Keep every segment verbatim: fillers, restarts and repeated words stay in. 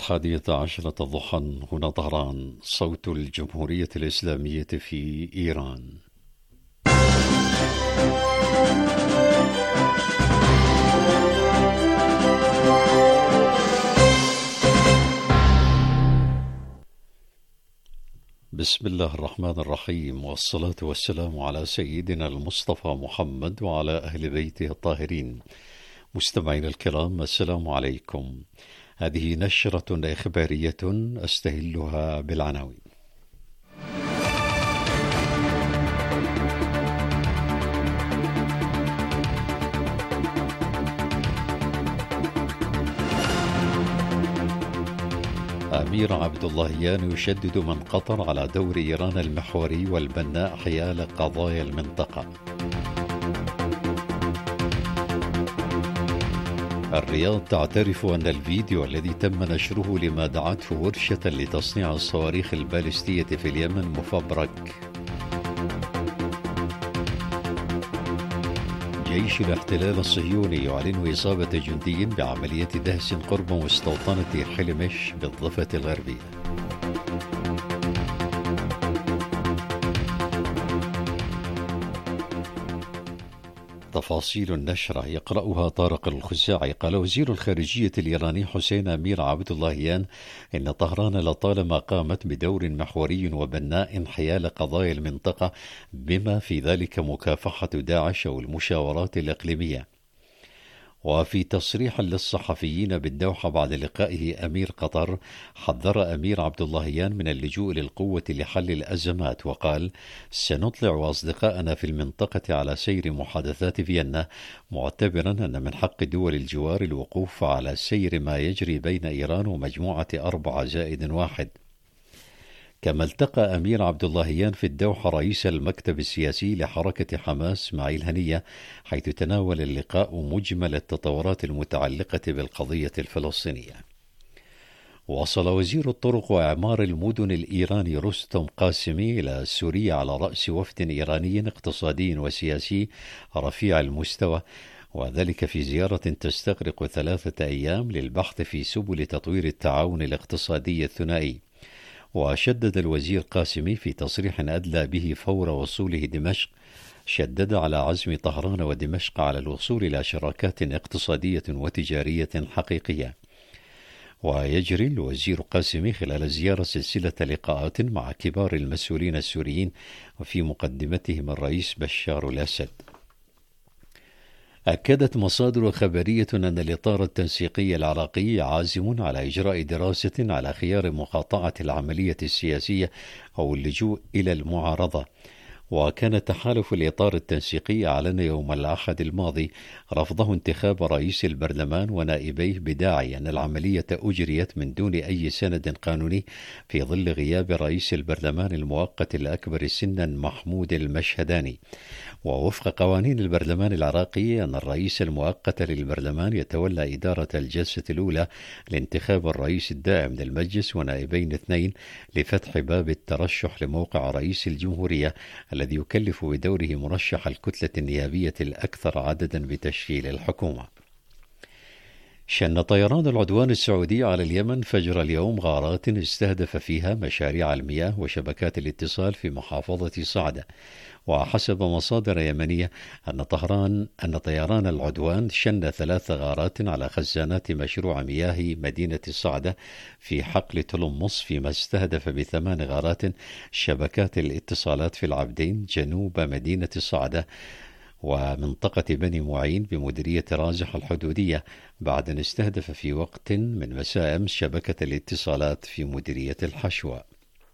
الحادية عشرة ضحى، هنا طهران، صوت الجمهورية الإسلامية في إيران. بسم الله الرحمن الرحيم، والصلاة والسلام على سيدنا المصطفى محمد وعلى أهل بيته الطاهرين. مستمعين الكرام، السلام عليكم. هذه نشرة إخبارية أستهلها بالعناوين. أمير عبد اللهيان يشدد من قطر على دور إيران المحوري والبناء حيال قضايا المنطقة. الرياض تعترف أن الفيديو الذي تم نشره لما دعته ورشة لتصنيع الصواريخ البالستية في اليمن مفبرك. جيش الاحتلال الصهيوني يعلن إصابة جندي بعملية دهس قرب مستوطنة حلمش بالضفة الغربية. تفاصيل النشرة يقرأها طارق الخزاعي. قال وزير الخارجية الإيراني حسين أمير عبد اللهيان إن طهران لطالما قامت بدور محوري وبناء حيال قضايا المنطقة، بما في ذلك مكافحة داعش والمشاورات الإقليمية. وفي تصريح للصحفيين بالدوحة بعد لقائه أمير قطر، حذر أمير عبد اللهيان من اللجوء للقوة لحل الأزمات، وقال سنطلع أصدقائنا في المنطقة على سير محادثات فيينا، معتبرا أن من حق دول الجوار الوقوف على سير ما يجري بين إيران ومجموعة أربعة زائد واحد. كما التقى أمير عبد اللهيان في الدوحة رئيس المكتب السياسي لحركة حماس اسماعيل هنية، حيث تناول اللقاء مجمل التطورات المتعلقة بالقضية الفلسطينية. وصل وزير الطرق وإعمار المدن الإيراني رستم قاسمي إلى سوريا على رأس وفد إيراني اقتصادي وسياسي رفيع المستوى، وذلك في زيارة تستغرق ثلاثة أيام للبحث في سبل تطوير التعاون الاقتصادي الثنائي. وشدد الوزير قاسمي في تصريح أدلى به فور وصوله دمشق، شدد على عزم طهران ودمشق على الوصول إلى شراكات اقتصادية وتجارية حقيقية. ويجري الوزير قاسمي خلال الزيارة سلسلة لقاءات مع كبار المسؤولين السوريين، وفي مقدمتهم الرئيس بشار الأسد. أكدت مصادر خبرية أن الإطار التنسيقي العراقي عازم على إجراء دراسة على خيار مقاطعة العملية السياسية أو اللجوء إلى المعارضة. وكان تحالف الإطار التنسيقي أعلن يوم الأحد الماضي رفضه انتخاب رئيس البرلمان ونائبيه بداعي أن العملية أجريت من دون أي سند قانوني في ظل غياب رئيس البرلمان المؤقت الأكبر سنا محمود المشهداني. ووفق قوانين البرلمان العراقي أن الرئيس المؤقت للبرلمان يتولى إدارة الجلسة الأولى لانتخاب الرئيس الدائم للمجلس ونائبين اثنين لفتح باب الترشح لموقع رئيس الجمهورية، الذي يكلف بدوره مرشح الكتلة النيابية الأكثر عددا بتشكيل الحكومة. شن طيران العدوان السعودي على اليمن فجر اليوم غارات استهدف فيها مشاريع المياه وشبكات الاتصال في محافظة صعدة. وحسب مصادر يمنية أن طهران أن طيران العدوان شن ثلاث غارات على خزانات مشروع مياه مدينة صعدة في حقل تلمص، فيما استهدف بثمان غارات شبكات الاتصالات في العبدين جنوب مدينة صعدة ومنطقة بني معين بمديرية رازح الحدودية، بعد أن استهدف في وقت من مساء أمس شبكة الاتصالات في مديرية الحشوة.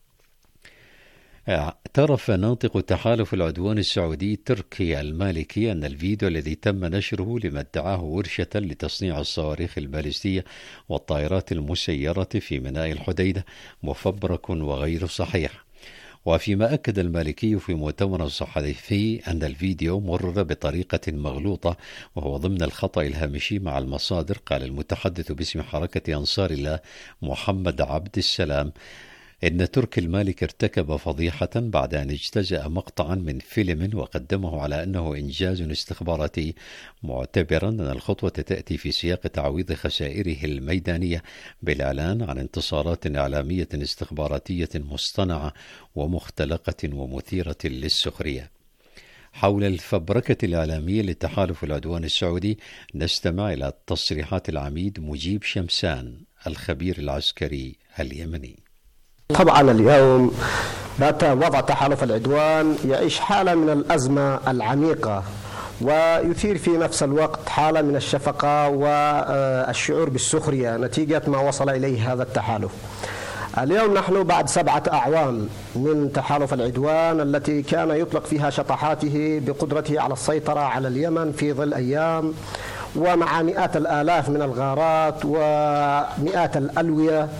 اعترف ناطق تحالف العدوان السعودي تركي المالكي أن الفيديو الذي تم نشره لما ادعاه ورشة لتصنيع الصواريخ البالستية والطائرات المسيرة في ميناء الحديدة مفبرك وغير صحيح. وفيما أكد المالكي في مؤتمر صحفي أن الفيديو مرر بطريقة مغلوطة وهو ضمن الخطأ الهامشي مع المصادر، قال المتحدث باسم حركة أنصار الله محمد عبد السلام إن تركي المالك ارتكب فضيحة بعد أن اجتزأ مقطعا من فيلم وقدمه على أنه إنجاز استخباراتي، معتبرا أن الخطوة تأتي في سياق تعويض خسائره الميدانية بالإعلان عن انتصارات إعلامية استخباراتية مصطنعة ومختلقة ومثيرة للسخرية. حول الفبركة الإعلامية لتحالف العدوان السعودي نستمع إلى تصريحات العميد مجيب شمسان الخبير العسكري اليمني. طبعا اليوم بات وضع تحالف العدوان يعيش حالة من الأزمة العميقة، ويثير في نفس الوقت حالة من الشفقة والشعور بالسخرية نتيجة ما وصل إليه هذا التحالف. اليوم نحن بعد سبعة أعوام من تحالف العدوان التي كان يطلق فيها شطحاته بقدرته على السيطرة على اليمن في ظل أيام ومع مئات الآلاف من الغارات ومئات الألوية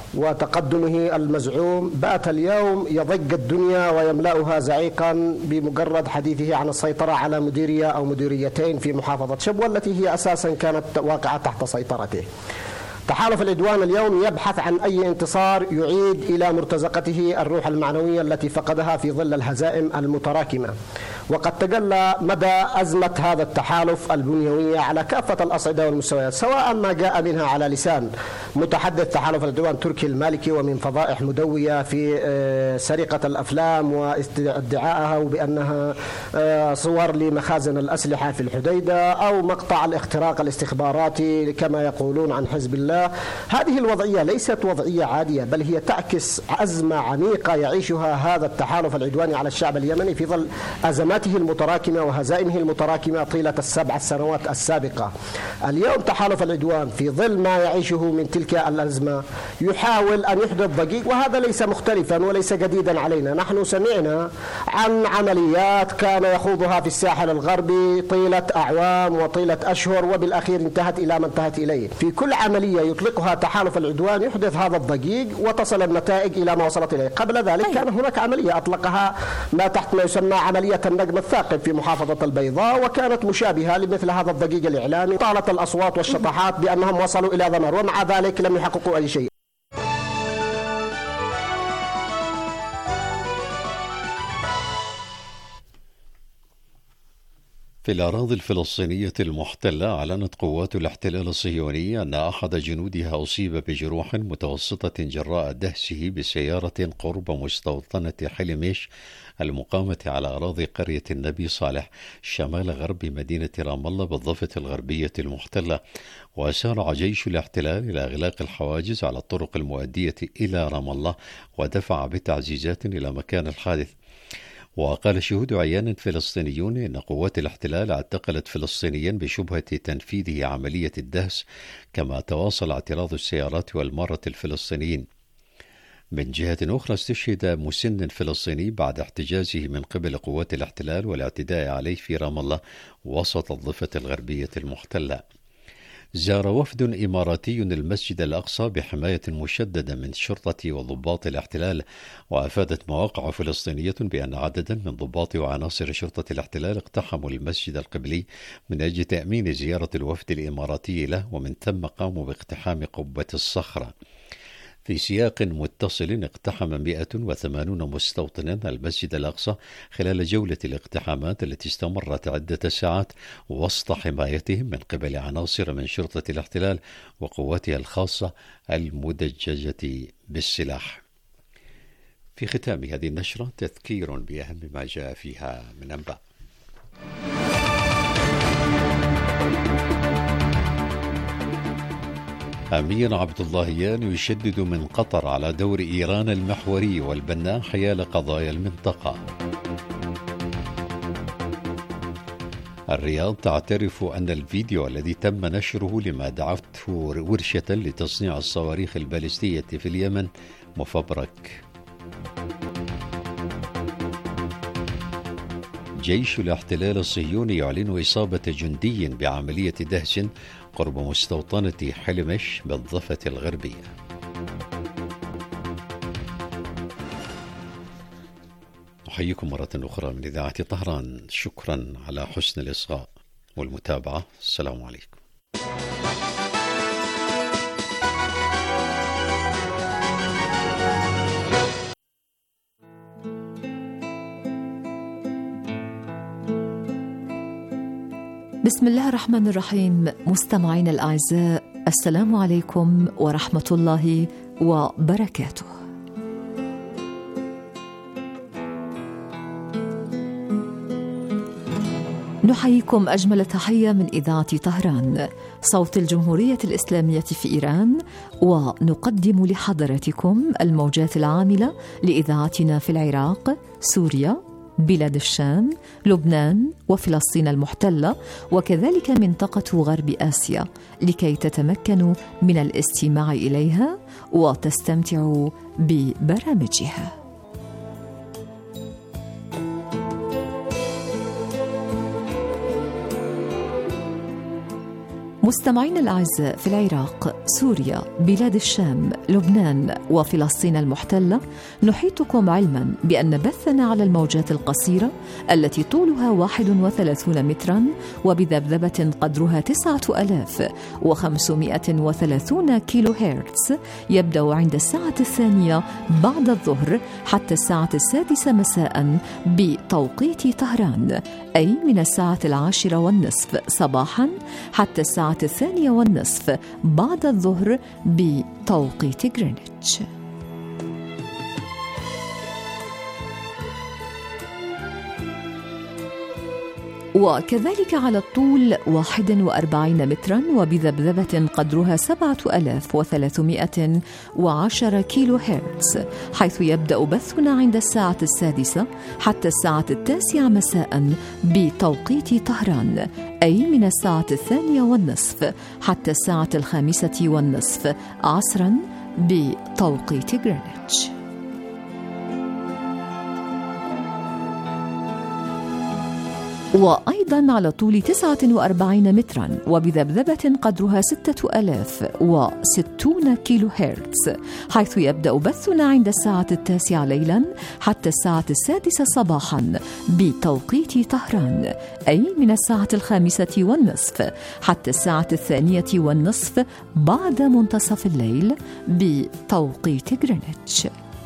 وتقدمه المزعوم، بات اليوم يضج الدنيا ويملأها زعيقا بمجرد حديثه عن السيطرة على مديرية أو مديريتين في محافظة شبوة التي هي أساسا كانت واقعة تحت سيطرته. تحالف العدوان اليوم يبحث عن أي انتصار يعيد إلى مرتزقته الروح المعنوية التي فقدها في ظل الهزائم المتراكمة، وقد تجلى مدى أزمة هذا التحالف البنيوية على كافة الأصعدة والمستويات، سواء ما جاء منها على لسان متحدث تحالف العدوان تركي المالكي ومن فضائح مدوية في سرقة الأفلام وادعائها بأنها صور لمخازن الأسلحة في الحديدة، أو مقطع الاختراق الاستخباراتي كما يقولون عن حزب الله. هذه الوضعية ليست وضعية عادية، بل هي تعكس أزمة عميقة يعيشها هذا التحالف العدواني على الشعب اليمني في ظل أزماته المتراكمة وهزائمه المتراكمة طيلة السبع سنوات السابقة. اليوم تحالف العدوان في ظل ما يعيشه من تلك الأزمة يحاول أن يحدث ضجيج، وهذا ليس مختلفا وليس جديدا علينا. نحن سمعنا عن عمليات كان يخوضها في الساحل الغربي طيلة أعوام وطيلة أشهر، وبالأخير انتهت إلى ما انتهت إليه. في كل عملية يطلقها تحالف العدوان يحدث هذا الضجيج وتصل النتائج إلى ما وصلت إليه. قبل ذلك كان هناك عملية أطلقها ما تحت ما يسمى عملية النجم الثاقب في محافظة البيضاء، وكانت مشابهة لمثل هذا الضجيج الإعلامي. طالت الأصوات والشطحات بأنهم وصلوا إلى دمار، ومع ذلك لم يحققوا أي شيء. في الأراضي الفلسطينية المحتلة أعلنت قوات الاحتلال الصهيوني أن أحد جنودها أصيب بجروح متوسطة جراء دهسه بسيارة قرب مستوطنة حلميش المقامة على أراضي قرية النبي صالح شمال غرب مدينة رام الله بالضفة الغربية المحتلة. وسارع جيش الاحتلال إلى إغلاق الحواجز على الطرق المؤدية إلى رام الله ودفع بتعزيزات إلى مكان الحادث. وقال شهود عيان فلسطينيون إن قوات الاحتلال اعتقلت فلسطينيا بشبهة تنفيذه عملية الدهس، كما تواصل اعتراض السيارات والمارة الفلسطينيين. من جهة أخرى استشهد مسن فلسطيني بعد احتجازه من قبل قوات الاحتلال والاعتداء عليه في رام الله وسط الضفة الغربية المحتلة. زار وفد إماراتي المسجد الأقصى بحماية مشددة من شرطة وضباط الاحتلال، وأفادت مواقع فلسطينية بأن عددا من ضباط وعناصر شرطة الاحتلال اقتحموا المسجد القبلي من أجل تأمين زيارة الوفد الإماراتي له، ومن ثم قاموا باقتحام قبة الصخرة. في سياق متصل اقتحم مئة وثمانون مستوطنا المسجد الأقصى خلال جولة الاقتحامات التي استمرت عدة ساعات وسط حمايتهم من قبل عناصر من شرطة الاحتلال وقواتها الخاصة المدججة بالسلاح. في ختام هذه النشرة تذكير بأهم ما جاء فيها من أنباء. أمير عبد اللهيان يشدد من قطر على دور إيران المحوري والبناء حيال قضايا المنطقة. الرياض تعترف أن الفيديو الذي تم نشره لما دعته ورشة لتصنيع الصواريخ البالستية في اليمن مفبرك. جيش الاحتلال الصهيوني يعلن إصابة جندي بعملية دهس قرب مستوطنة حلمش بالضفة الغربية. أحييكم مرة أخرى من إذاعة طهران. شكرا على حسن الإصغاء والمتابعة. السلام عليكم. بسم الله الرحمن الرحيم. مستمعينا الأعزاء، السلام عليكم ورحمة الله وبركاته. نحييكم أجمل تحية من إذاعة طهران صوت الجمهورية الإسلامية في إيران، ونقدم لحضراتكم الموجات العاملة لإذاعتنا في العراق، سوريا، بلاد الشام، لبنان وفلسطين المحتلة، وكذلك منطقة غرب آسيا، لكي تتمكنوا من الاستماع إليها وتستمتعوا ببرامجها. مستمعين الأعزاء، في العراق، سوريا، بلاد الشام، لبنان وفلسطين المحتلة، نحيطكم علما بأن بثنا على الموجات القصيرة التي طولها واحد وثلاثون مترا وبذبذبة قدرها تسعة آلاف وخمسمائة وثلاثون كيلو هرتز يبدأ عند الساعة الثانية بعد الظهر حتى الساعة السادسة مساء بتوقيت طهران، أي من الساعة العاشرة والنصف صباحا حتى الساعة الثانية والنصف بعد الظهر بتوقيت غرينتش. وكذلك على الطول واحد وأربعين مترا وبذبذبة قدرها سبعة آلاف وثلاثمائة وعشرة كيلو هرتز، حيث يبدأ بثنا عند الساعة السادسة حتى الساعة التاسعة مساء بتوقيت طهران، أي من الساعة الثانية والنصف حتى الساعة الخامسة والنصف عصرا بتوقيت غرينتش. وأيضا على طول تسعة وأربعين مترا وبذبذبة قدرها ستة آلاف وستون كيلو هرتز، حيث يبدأ بثنا عند الساعة التاسعة ليلا حتى الساعة السادسة صباحا بتوقيت طهران، أي من الساعة الخامسة والنصف حتى الساعة الثانية والنصف بعد منتصف الليل بتوقيت غرينتش.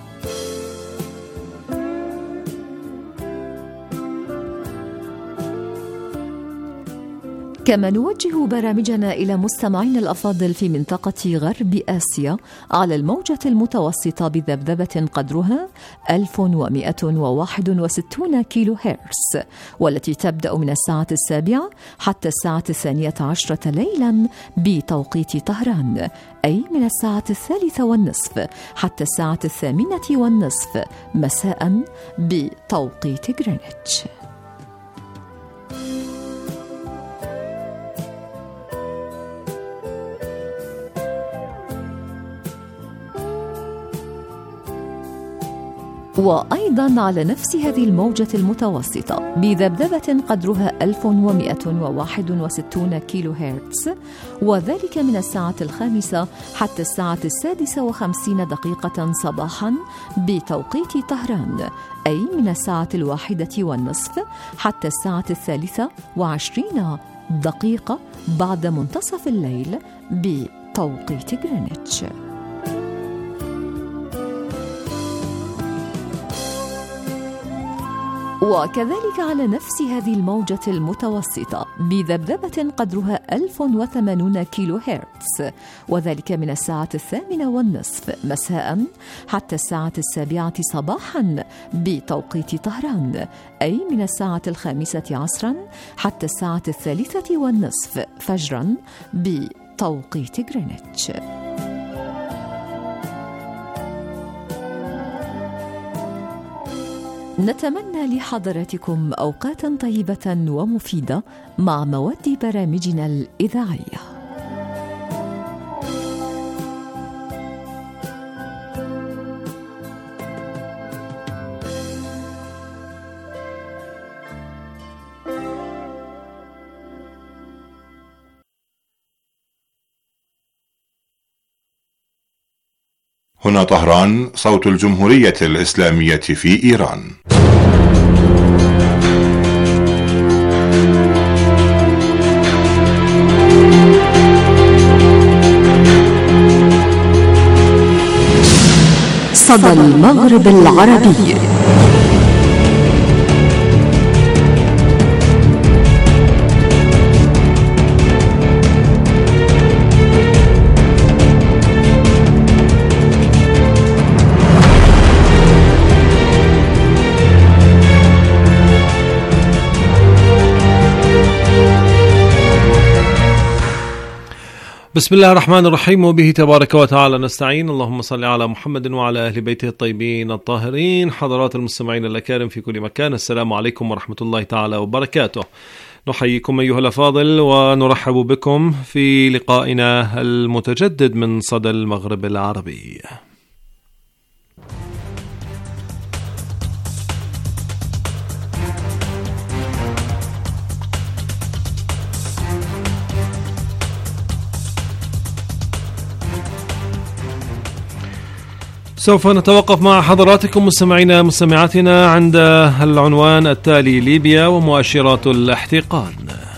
كما نوجه برامجنا إلى مستمعين الأفاضل في منطقة غرب آسيا على الموجة المتوسطة بذبذبة قدرها ألف ومائة وواحد وستون كيلو هرتز، والتي تبدأ من الساعة السابعة حتى الساعة الثانية عشرة ليلا بتوقيت طهران، أي من الساعة الثالثة والنصف حتى الساعة الثامنة والنصف مساء بتوقيت غرينتش. وأيضا على نفس هذه الموجة المتوسطة بذبذبة قدرها ألف ومائة وواحد وستون كيلو هرتز، وذلك من الساعة الخامسة حتى الساعة السادسة وخمسين دقيقة صباحا بتوقيت طهران، أي من الساعة الواحدة والنصف حتى الساعة الثالثة وعشرين دقيقة بعد منتصف الليل بتوقيت غرينتش. وكذلك على نفس هذه الموجة المتوسطة بذبذبة قدرها ألف وثمانون كيلو هرتز، وذلك من الساعة الثامنة والنصف مساء حتى الساعة السابعة صباحا بتوقيت طهران، أي من الساعة الخامسة عصرا حتى الساعة الثالثة والنصف فجرا بتوقيت غرينتش. نتمنى لحضراتكم أوقاتا طيبة ومفيدة مع مواد برامجنا الإذاعية. هنا طهران صوت الجمهورية الإسلامية في إيران. صدى المغرب العربي. بسم الله الرحمن الرحيم، وبه تبارك وتعالى نستعين. اللهم صل على محمد وعلى أهل بيته الطيبين الطاهرين. حضرات المستمعين الأكارم في كل مكان، السلام عليكم ورحمة الله تعالى وبركاته. نحييكم أيها الأفاضل ونرحب بكم في لقائنا المتجدد من صدى المغرب العربي. سوف نتوقف مع حضراتكم مستمعينا مستمعاتنا عند العنوان التالي: ليبيا ومؤشرات الاحتقان.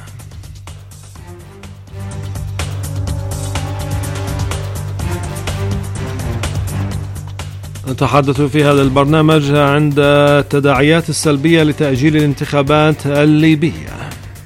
نتحدث في هذا البرنامج عند التداعيات السلبية لتأجيل الانتخابات الليبية.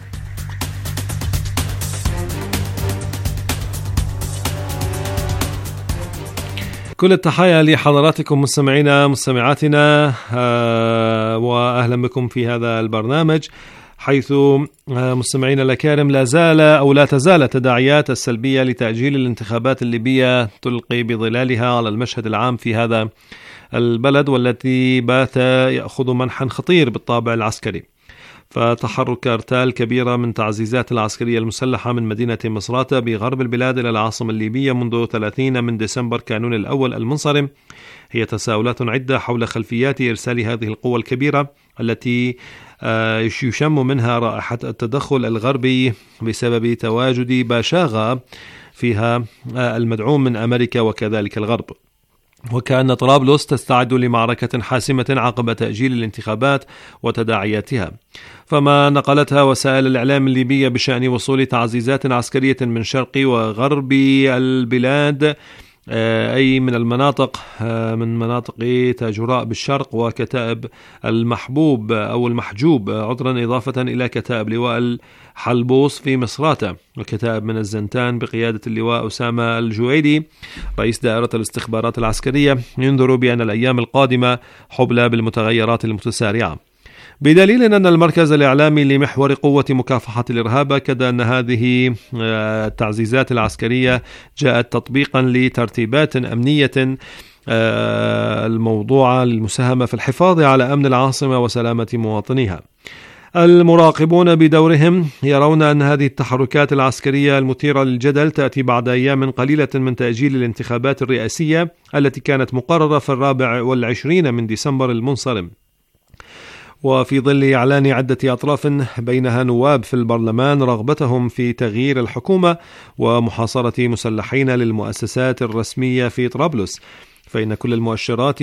كل التحايا لحضراتكم مستمعينا مستمعاتنا، وأهلا بكم في هذا البرنامج، حيث مستمعينا الأكارم لا زال أو لا تزال التداعيات السلبية لتأجيل الانتخابات الليبية تلقي بظلالها على المشهد العام في هذا البلد، والتي بات يأخذ منحا خطير بالطابع العسكري. فتحرك أرتال كبيرة من تعزيزات العسكرية المسلحة من مدينة مصراتة بغرب البلاد إلى العاصمة الليبية منذ ثلاثين من ديسمبر كانون الأول المنصرم هي تساؤلات عدة حول خلفيات إرسال هذه القوة الكبيرة التي يشم منها رائحة التدخل الغربي بسبب تواجد باشاغة فيها المدعوم من أمريكا وكذلك الغرب. وكأن طرابلس تستعد لمعركة حاسمة عقب تأجيل الانتخابات وتداعياتها. فما نقلتها وسائل الإعلام الليبية بشأن وصول تعزيزات عسكرية من شرق وغرب البلاد، أي من المناطق من مناطق تاجراء بالشرق وكتائب المحبوب أو المحجوب عذرا، إضافة إلى كتائب لواء الحلبوس في مصراتة وكتائب من الزنتان بقيادة اللواء أسامة الجويدي رئيس دائرة الاستخبارات العسكرية، ينذر بأن الأيام القادمة حبلى بالمتغيرات المتسارعة، بدليل أن المركز الإعلامي لمحور قوة مكافحة الإرهاب أكد أن هذه التعزيزات العسكرية جاءت تطبيقا لترتيبات أمنية الموضوعة للمساهمة في الحفاظ على أمن العاصمة وسلامة مواطنيها. المراقبون بدورهم يرون أن هذه التحركات العسكرية المثيرة للجدل تأتي بعد أيام قليلة من تأجيل الانتخابات الرئاسية التي كانت مقررة في الرابع والعشرين من ديسمبر المنصرم، وفي ظل إعلان عدة أطراف بينها نواب في البرلمان رغبتهم في تغيير الحكومة ومحاصرة مسلحين للمؤسسات الرسمية في طرابلس. فإن كل المؤشرات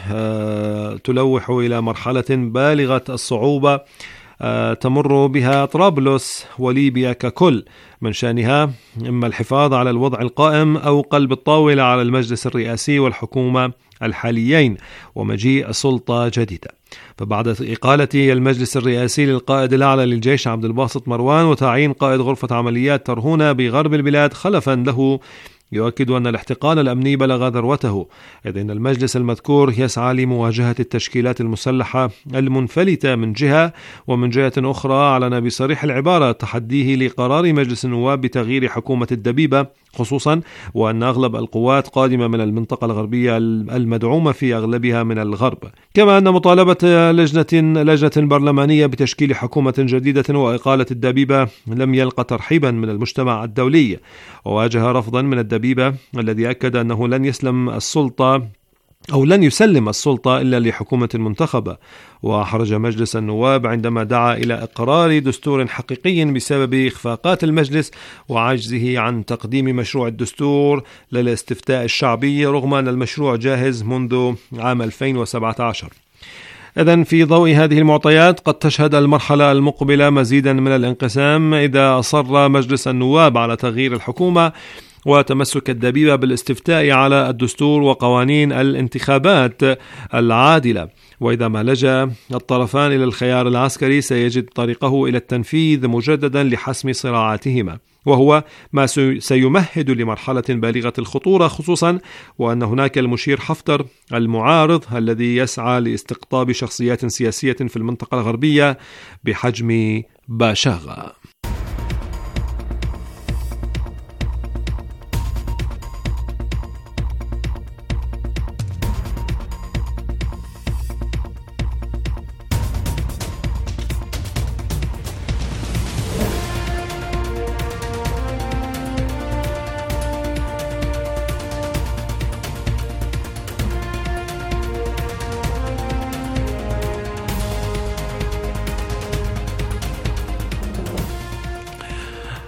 تلوح إلى مرحلة بالغة الصعوبة تمر بها طرابلس وليبيا ككل، من شأنها إما الحفاظ على الوضع القائم أو قلب الطاولة على المجلس الرئاسي والحكومة الحاليين ومجيء سلطة جديدة. فبعد إقالة المجلس الرئاسي للقائد الأعلى للجيش عبد الباسط مروان وتعيين قائد غرفة عمليات ترهونة بغرب البلاد خلفا له، يؤكد أن الاحتقان الأمني بلغ ذروته، إذ أن المجلس المذكور يسعى لمواجهة التشكيلات المسلحة المنفلتة من جهة، ومن جهة أخرى أعلن بصريح العبارة تحديه لقرار مجلس النواب بتغيير حكومة الدبيبة، خصوصا وأن أغلب القوات قادمة من المنطقة الغربية المدعومة في أغلبها من الغرب. كما أن مطالبة لجنة لجنة برلمانية بتشكيل حكومة جديدة وإقالة الدبيبة لم يلقى ترحيبا من المجتمع الدولي، وواجه رفضا من الدبيبة الذي أكد أنه لن يسلم السلطة أو لن يسلم السلطة إلا لحكومة منتخبة. وحرج مجلس النواب عندما دعا إلى إقرار دستور حقيقي بسبب إخفاقات المجلس وعجزه عن تقديم مشروع الدستور للاستفتاء الشعبي رغم أن المشروع جاهز منذ عام ألفين وسبعة عشر. إذن في ضوء هذه المعطيات قد تشهد المرحلة المقبلة مزيدا من الانقسام إذا أصر مجلس النواب على تغيير الحكومة وتمسك الدبيبة بالاستفتاء على الدستور وقوانين الانتخابات العادلة. وإذا ما لجأ الطرفان إلى الخيار العسكري سيجد طريقه إلى التنفيذ مجددا لحسم صراعاتهما، وهو ما سيمهد لمرحلة بالغة الخطورة، خصوصا وأن هناك المشير حفتر المعارض الذي يسعى لاستقطاب شخصيات سياسية في المنطقة الغربية بحجم باشاغا.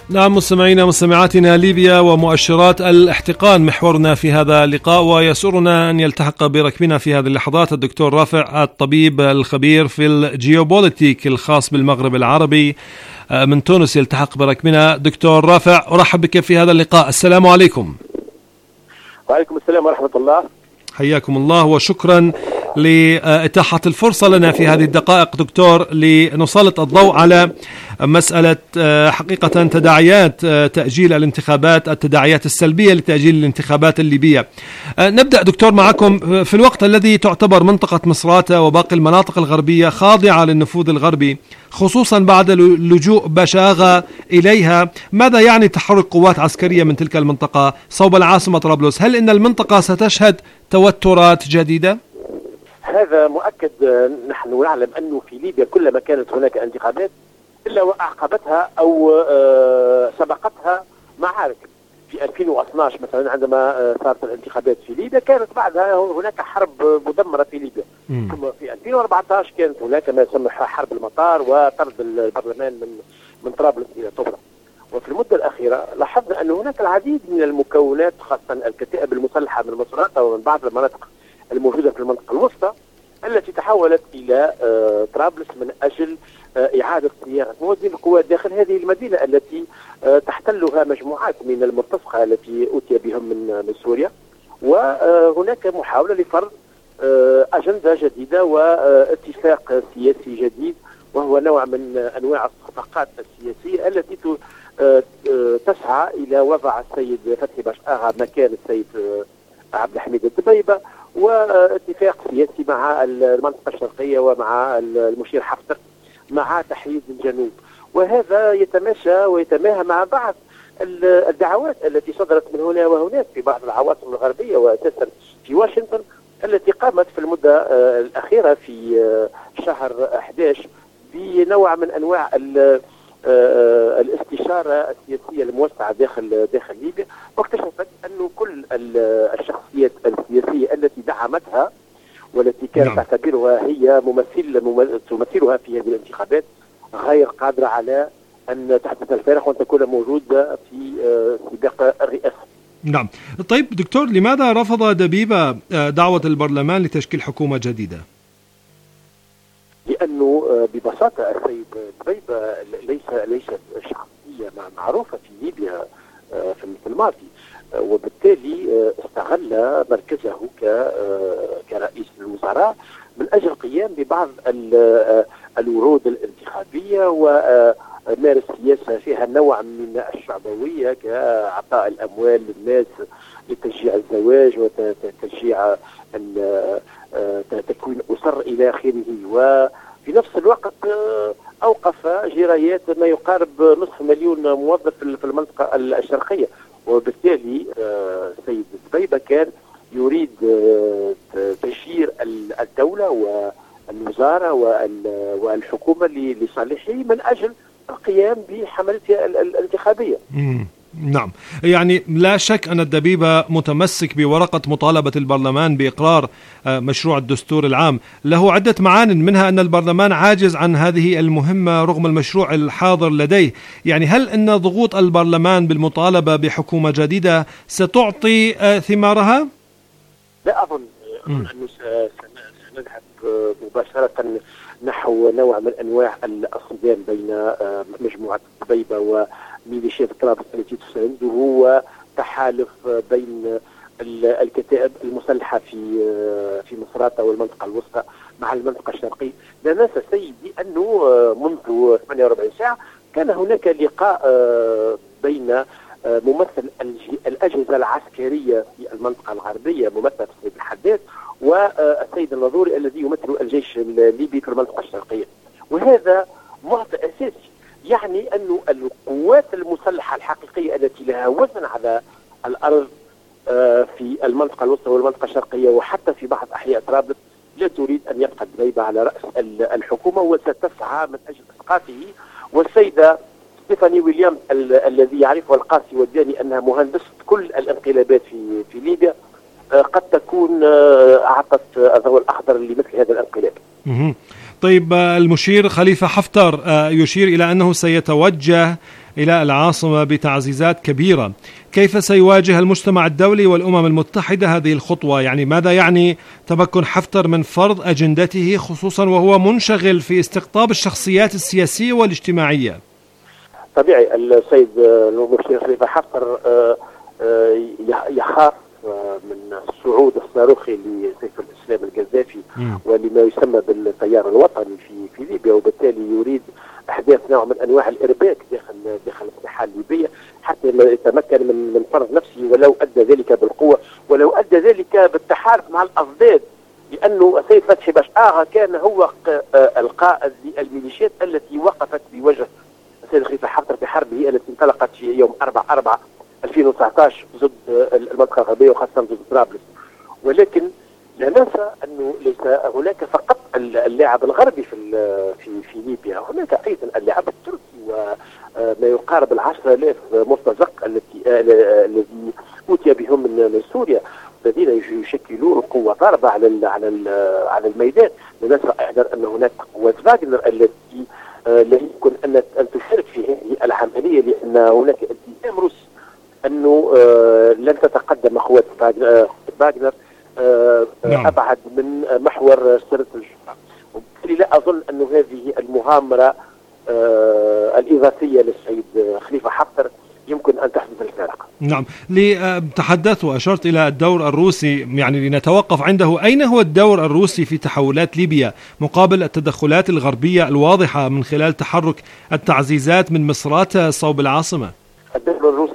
نعم مستمعينا مستمعاتنا، ليبيا ومؤشرات الاحتقان محورنا في هذا اللقاء، ويسرنا أن يلتحق بركبنا في هذه اللحظات الدكتور رافع الطبيب الخبير في الجيوبوليتيك الخاص بالمغرب العربي من تونس يلتحق بركبنا. دكتور رافع، أرحب بك في هذا اللقاء. السلام عليكم. وعليكم السلام ورحمة الله. حياكم الله وشكرا لإتاحة الفرصة لنا في هذه الدقائق دكتور لنسلط الضوء على مسألة حقيقة تداعيات تأجيل الانتخابات، التداعيات السلبية لتأجيل الانتخابات الليبية. نبدأ دكتور معكم في الوقت الذي تعتبر منطقة مصراتة وباقي المناطق الغربية خاضعة للنفوذ الغربي، خصوصا بعد لجوء بشاغة إليها. ماذا يعني تحرك قوات عسكرية من تلك المنطقة صوب العاصمة طرابلس؟ هل إن المنطقة ستشهد توترات جديدة؟ هذا مؤكد. نحن نعلم أنه في ليبيا كلما كانت هناك انتخابات إلا وأعقبتها أو سبقتها معارك. في ألفين واثني عشر مثلا عندما صارت الانتخابات في ليبيا كانت بعدها هناك حرب مدمرة في ليبيا. ثم في ألفين وأربعة عشر كانت هناك ما يسمى حرب المطار وطرد البرلمان من من طرابلس إلى طبرة. وفي المدة الأخيرة لاحظنا أن هناك العديد من المكونات خاصة الكتائب المسلحة من مصراتة ومن بعض المناطق الموجودة في المنطقة الوسطى التي تحولت إلى طرابلس من أجل إعادة صياغة موازين القوات داخل هذه المدينة التي تحتلها مجموعات من المرتزقة التي أتي بهم من من سوريا. وهناك محاولة لفرض أجندة جديدة واتفاق سياسي جديد، وهو نوع من أنواع الصفقات السياسية التي تسعى إلى وضع السيد فتحي بشاغة مكان السيد عبد الحميد الدبيبة، واتفاق سياسي مع المنطقة الشرقية ومع المشير حفتر مع تحييد الجنوب. وهذا يتماشى ويتماهى مع بعض الدعوات التي صدرت من هنا وهناك في بعض العواصم الغربية وأساسا في واشنطن، التي قامت في المدة الأخيرة في شهر أحد عشر بنوع من أنواع الاستشارة السياسية الموسعة داخل داخل ليبيا، واكتشفت أنه كل الشخصيات السياسية التي دعمتها والتي كانت نعم. تعتبرها هي ممثل تمثلها في هذه الانتخابات غير قادرة على أن تحدث الفارق وأن تكون موجودة في سباق الرئاسة. نعم. طيب دكتور، لماذا رفض دبيبة دعوة البرلمان لتشكيل حكومة جديدة؟ لأنه ببساطة السيد دبيبة ليس ليس شخصية معروفة في ليبيا في الماضي، وبالتالي استغل مركزه كرئيس الوزراء من أجل القيام ببعض الورود الانتخابية ومارس سياسة فيها نوع من الشعبوية كإعطاء الأموال للناس لتشجيع الزواج وتشجيع تكوين أسر إلى آخره. وفي نفس الوقت أوقف جرايات ما يقارب نصف مليون موظف في المنطقة الشرقية، وبالتالي السيد دبيبة كان يريد تشيير الدولة والوزارة والحكومة لصالحه من أجل القيام بحملته الانتخابية. نعم، يعني لا شك أن الدبيبة متمسك بورقة مطالبة البرلمان بإقرار مشروع الدستور العام. له عدة معان، منها أن البرلمان عاجز عن هذه المهمة رغم المشروع الحاضر لديه. يعني هل أن ضغوط البرلمان بالمطالبة بحكومة جديدة ستعطي ثمارها؟ لا أظن أنه سنذهب مباشرة نحو نوع من أنواع الصدام بين مجموعة دبيبة و ميليشيات طرابلس التي تسانده وتحالف بين الكتائب المسلحة في في مصراتة والمنطقة الوسطى مع المنطقة الشرقية. لا ننسى سيدي أنه منذ ثمانية وأربعين ساعة كان هناك لقاء بين ممثل الأجهزة العسكرية في المنطقة الغربية ممثل السيد الحداد والسيد الناظوري الذي يمثل الجيش الليبي في المنطقة الشرقية. وهذا معطى أساسي، يعني أن القوات المسلحة الحقيقية التي لها وزن على الأرض في المنطقة الوسطى والمنطقة الشرقية وحتى في بعض أحياء طرابلس لا تريد أن يبقى دبيبة على رأس الحكومة وستسعى من أجل إسقاطه. والسيدة ستيفاني ويليامز الذي يعرفها القاسي والداني أنها مهندسة كل الانقلابات في في ليبيا قد تكون أعطت الضوء الأخضر لمثل هذا الانقلاب. طيب المشير خليفة حفتر يشير إلى أنه سيتوجه إلى العاصمة بتعزيزات كبيرة. كيف سيواجه المجتمع الدولي والأمم المتحدة هذه الخطوة؟ يعني ماذا يعني تمكن حفتر من فرض أجندته، خصوصا وهو منشغل في استقطاب الشخصيات السياسية والاجتماعية؟ طبيعي السيد المشير خليفة حفتر يخاف من الصعود الصاروخي لسيف الإسلام القذافي ولما يسمى بالتيار الوطني في في ليبيا، وبالتالي يريد احداث نوع من انواع الارباك داخل داخل الساحه الليبيه حتى يتمكن من من فرض نفسه، ولو ادى ذلك بالقوه، ولو ادى ذلك بالتحالف مع الاضداد، لانه السيد فتحي بشآغا كان هو القائد للميليشيات التي وقفت بوجه السيد خليفة حفتر في حربه التي انطلقت في يوم أربعة أربعة ألفين وتسعة عشر ضد المنطقه الغربيه وخاصه ضد طرابلس. ولكن لا ننسى انه ليس هناك فقط اللاعب الغربي في في في ليبيا، هناك ايضا اللاعب التركي وما يقارب العشرة آلاف مرتزق التي الذي اوتي بهم من سوريا، الذين يشكلون قوه ضاربه على على على الميدان. لا ننسى ايضا ان هناك قوات فاغنر التي لا يمكن ان ان تشارك في هذه العمليه، لان هناك التزام روسي انه لن تتقدم قوات فاغنر أبعد من محور سرة الجوع، وبالتالي لا أظن أن هذه المغامرة الإضافية للسيد خليفة حفتر يمكن أن تحدث الفارق. نعم، لتحدثت وأشرت إلى الدور الروسي، يعني لنتوقف عنده. أين هو الدور الروسي في تحولات ليبيا مقابل التدخلات الغربية الواضحة من خلال تحرك التعزيزات من مصرات صوب العاصمة؟ الدور الروسي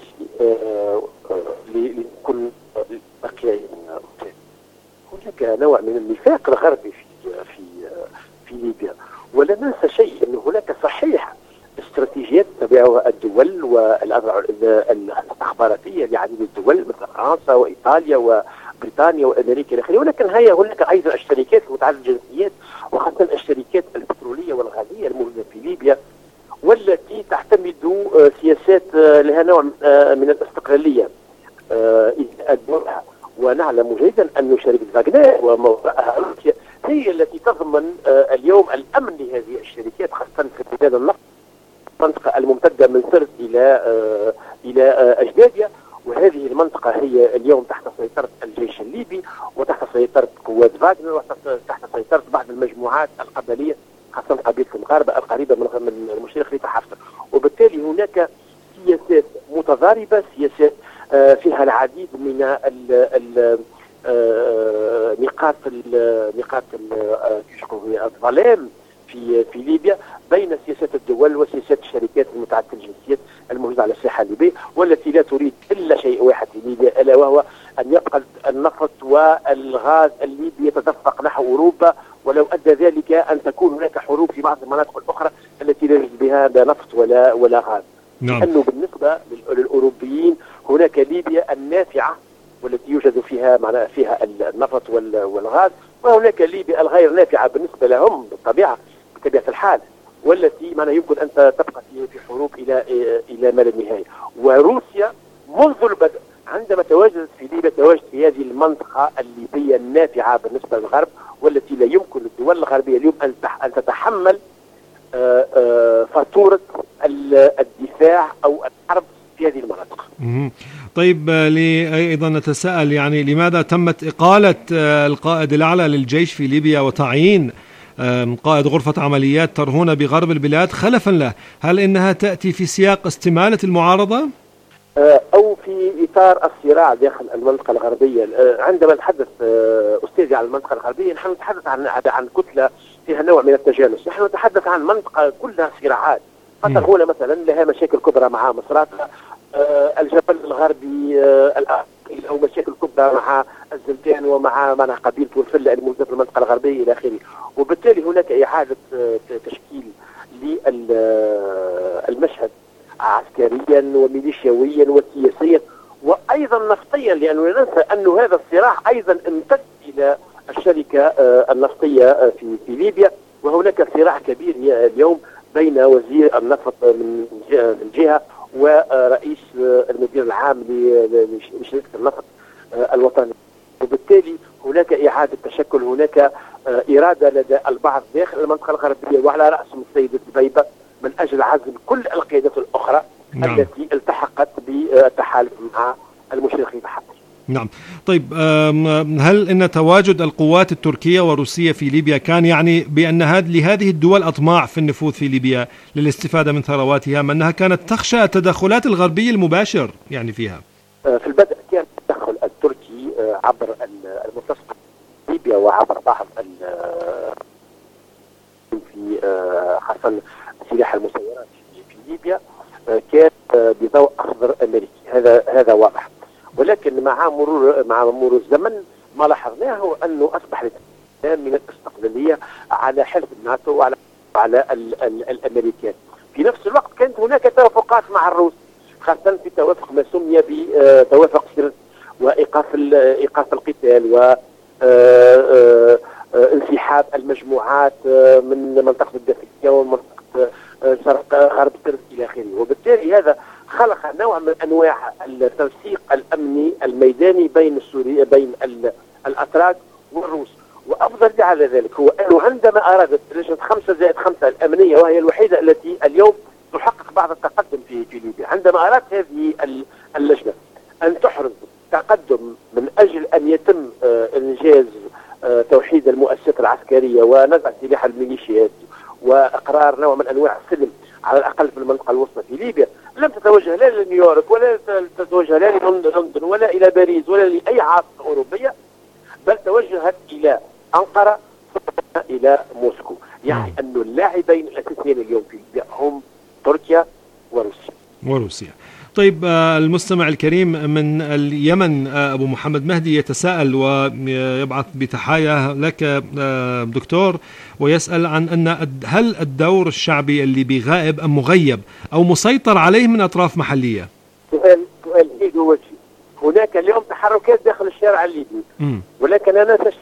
لكل بقي هناك نوع من النفاق الغربي في في في ليبيا، ولا ننسى شيء انه هناك صحيح استراتيجيات تبعها الدول والاذرع الاستخباراتيه لعديد الدول مثل فرنسا وايطاليا وبريطانيا وامريكا الى اخره، ولكن هي هناك ايضا الشركات المتعدده الجنسيات وخاصه الشركات البتروليه والغازيه الموجوده في ليبيا، والتي تعتمد سياسات لها نوع من الاستقلاليه أدورها. ونعلم جيدا أن شركة فاغنر وما وراءها روسيا هي التي تضمن اليوم الأمن لهذه الشركات، خاصة في بلاد النفط، المنطقة الممتدة من سرت إلى إلى أجداديا، وهذه المنطقة هي اليوم تحت سيطرة الجيش الليبي وتحت سيطرة قوات فاغنر وتحت سيطرة بعض المجموعات القبلية، خاصة قبيلة المغاربة القريبة من المشير خليفة حفتر. وبالتالي هناك سياسات متضاربة، سياسات فيها العديد من نقاط نقاط الظلام في في ليبيا بين سياسات الدول وسياسات الشركات المتعدده الجنسيات الموجوده على الساحه الليبيه، والتي لا تريد الا شيء واحد في ليبيا، الا وهو ان يبقى النفط والغاز الليبي يتدفق نحو اوروبا، ولو ادى ذلك ان تكون هناك حروب في بعض المناطق الاخرى التي لا يوجد بها لا نفط ولا ولا غاز. نعم. لانه بالنسبه للاوروبيين هناك ليبيا النافعه والتي يوجد فيها معناها فيها النفط والغاز، وهناك ليبيا الغير نافعه بالنسبه لهم بالطبيعه بطبيعه الحال، والتي معناها يمكن ان تبقى في حروب الى الى ما لا نهايه. وروسيا منذ البدء عندما تواجدت في ليبيا تواجدت في هذه المنطقه الليبيه النافعه بالنسبه للغرب، والتي لا يمكن للدول الغربيه اليوم ان ان تتحمل فاتوره الدفاع او الحرب في هذه المناطق. طيب، أيضا نتساءل يعني لماذا تمت إقالة القائد الأعلى للجيش في ليبيا وتعيين قائد غرفة عمليات ترهونة بغرب البلاد خلفا له؟ هل إنها تأتي في سياق استمالة المعارضة؟ أو في إطار الصراع داخل المنطقة الغربية؟ عندما نتحدث أستاذي عن المنطقة الغربية نحن نتحدث عن عن كتلة فيها نوع من التجانس، نحن نتحدث عن منطقة كلها صراعات. فترهونة مثلا لها مشاكل كبرى مع مصراتها، آه الجبل الغربي آه أو مشاكل كبرى مع الزلتان ومع مع قبيلة والفلة الموجودة في المنطقة الغربية إلى آخره، وبالتالي هناك إعادة آه تشكيل للمشهد عسكريا وميليشيويا وسياسيا وأيضا نفطيا، لأنه لا ننسى أن هذا الصراع أيضا امتد إلى الشركة آه النفطية في في ليبيا، وهناك صراع كبير اليوم بين وزير النفط من جهة ورئيس المدير العام لشركة النفط الوطني، وبالتالي هناك إعادة تشكل، هناك إرادة لدى البعض داخل المنطقة الغربية وعلى رأسهم السيد دبيبة من أجل عزل كل القيادات الأخرى نعم. التي التحقت بالتحالف مع المشرقين الحق. نعم. طيب، هل ان تواجد القوات التركية والروسية في ليبيا كان يعني بان لهذه الدول اطماع في النفوذ في ليبيا للاستفادة من ثرواتها، ما انها كانت تخشى التدخلات الغربية المباشر يعني فيها؟ في البدء كان التدخل التركي عبر المنتصف ليبيا وعبر بعض في خاصة سلاح المسيرات في ليبيا كان بضوء اخضر امريكي، هذا هذا واضح. ولكن مع مرور مع مرور الزمن ما لاحظناه هو انه اصبح من الاستقلاليه على حلف الناتو وعلى على ال ال الامريكان. في نفس الوقت كانت هناك توافقات مع الروس، خاصه في توافق ما سمي بتوافق سرت وايقاف ايقاف القتال و انسحاب المجموعات من منطقه الداخليه ومنطقه شرق غرب سرت الى اخره. وبالتالي هذا خلق نوع من انواع التنسيق الامني الميداني بين السوري بين الاتراك والروس. وافضل على ذلك هو انه عندما ارادت لجنه خمسة زائد خمسة الامنيه، وهي الوحيده التي اليوم تحقق بعض التقدم في في ليبيا، عندما ارادت هذه اللجنه ان تحرز تقدم من اجل ان يتم انجاز توحيد المؤسسات العسكريه ونزع سلاح الميليشيات واقرار نوع من انواع السلم على الاقل في المنطقه الوسطى في ليبيا، لم تتوجه لا لنيويورك ولا تتوجه لا للندن ولا الى باريس ولا لاي عاصمه اوروبيه، بل توجهت الى انقره ثم الى موسكو. يعني أن اللاعبين الاساسيين اليوم في ليبيا هم تركيا وروسيا. وروسيا. طيب، المستمع الكريم من اليمن أبو محمد مهدي يتساءل ويبعث بتحايا لك دكتور، ويسأل عن أن هل الدور الشعبي الليبي غائب أم مغيب أو مسيطر عليه من أطراف محلية؟ سؤال سؤال هيك هو شيء. هناك اليوم تحركات داخل الشارع الليبي، م. ولكن أنا أنه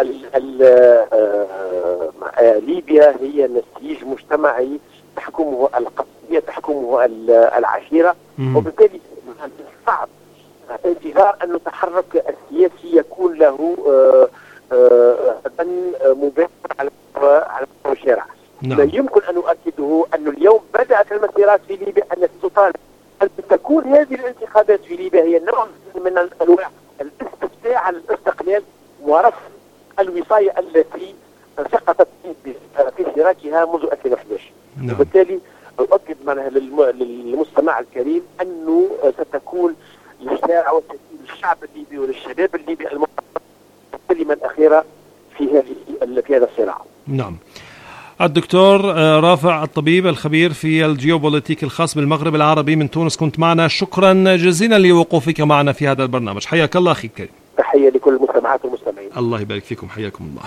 ليبيا هي نسيج مجتمعي تحكمه القبلية، تحكمه العشيرة، وبالتالي صعب انتظار أن التحرك السياسي يكون له بن مباشر على على الشارع. نعم. ما يمكن أن أؤكده أن اليوم بدأت المسيرات في ليبيا التي تطالب أن تكون هذه الانتخابات في ليبيا هي نوع من أنواع الاستفتاء على الاستقلال ورفض الوصاية التي سقطت في شراكها منذ ألفين وأحد عشر. نعم. وبالتالي أؤكد معناها للمستمع الكريم أنه ستكون للشارع وللشعب الليبي وللشباب الليبي الكلمة الأخيرة في هذه في هذا الصراع. نعم. الدكتور رافع الطبيب الخبير في الجيوبوليتيك الخاص بالمغرب العربي من تونس، كنت معنا، شكرا جزيلا لوقوفك معنا في هذا البرنامج. حياك الله أخي الكريم. تحية لكل المستمعات والمستمعين. الله يبارك فيكم، حياكم الله.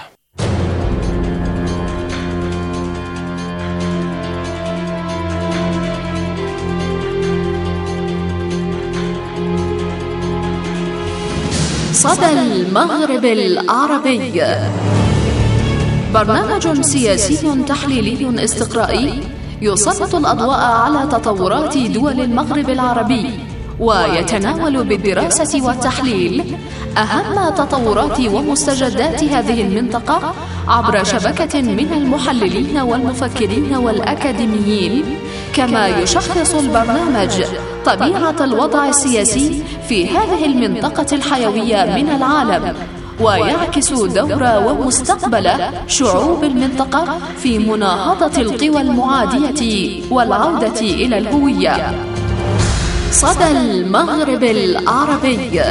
صدى المغرب العربي، برنامج سياسي تحليلي استقرائي يسلط الأضواء على تطورات دول المغرب العربي، ويتناول بالدراسة والتحليل أهم تطورات ومستجدات هذه المنطقة عبر شبكة من المحللين والمفكرين والأكاديميين، كما يشخص البرنامج طبيعة الوضع السياسي في هذه المنطقة الحيوية من العالم، ويعكس دور ومستقبل شعوب المنطقة في مناهضة القوى المعادية والعودة إلى الهوية. صدى المغرب العربي.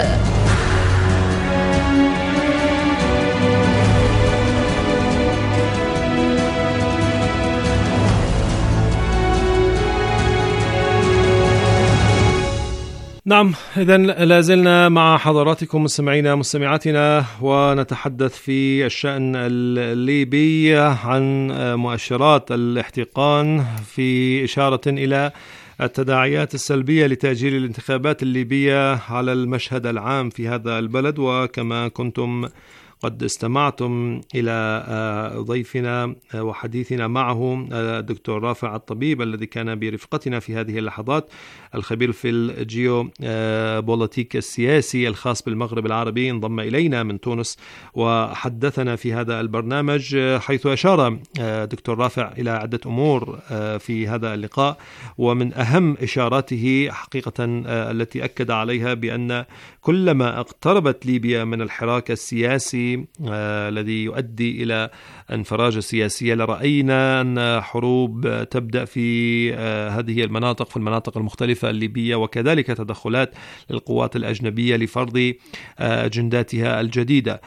نعم، إذن لازلنا مع حضراتكم مستمعينا مستمعاتنا، ونتحدث في الشأن الليبي عن مؤشرات الاحتقان في إشارة إلى التداعيات السلبية لتأجيل الانتخابات الليبية على المشهد العام في هذا البلد. وكما كنتم قد استمعتم إلى ضيفنا وحديثنا معه الدكتور رافع الطبيب الذي كان برفقتنا في هذه اللحظات، الخبير في الجيو بوليتيك السياسي الخاص بالمغرب العربي، انضم إلينا من تونس وحدثنا في هذا البرنامج، حيث أشار دكتور رافع إلى عدة أمور في هذا اللقاء، ومن أهم إشاراته حقيقة التي أكد عليها بأن كلما اقتربت ليبيا من الحراك السياسي الذي يؤدي إلى انفراجة سياسية لرأينا أن حروب تبدأ في هذه المناطق في المناطق المختلفة الليبية، وكذلك تدخلات للقوات الأجنبية لفرض أجنداتها الجديدة.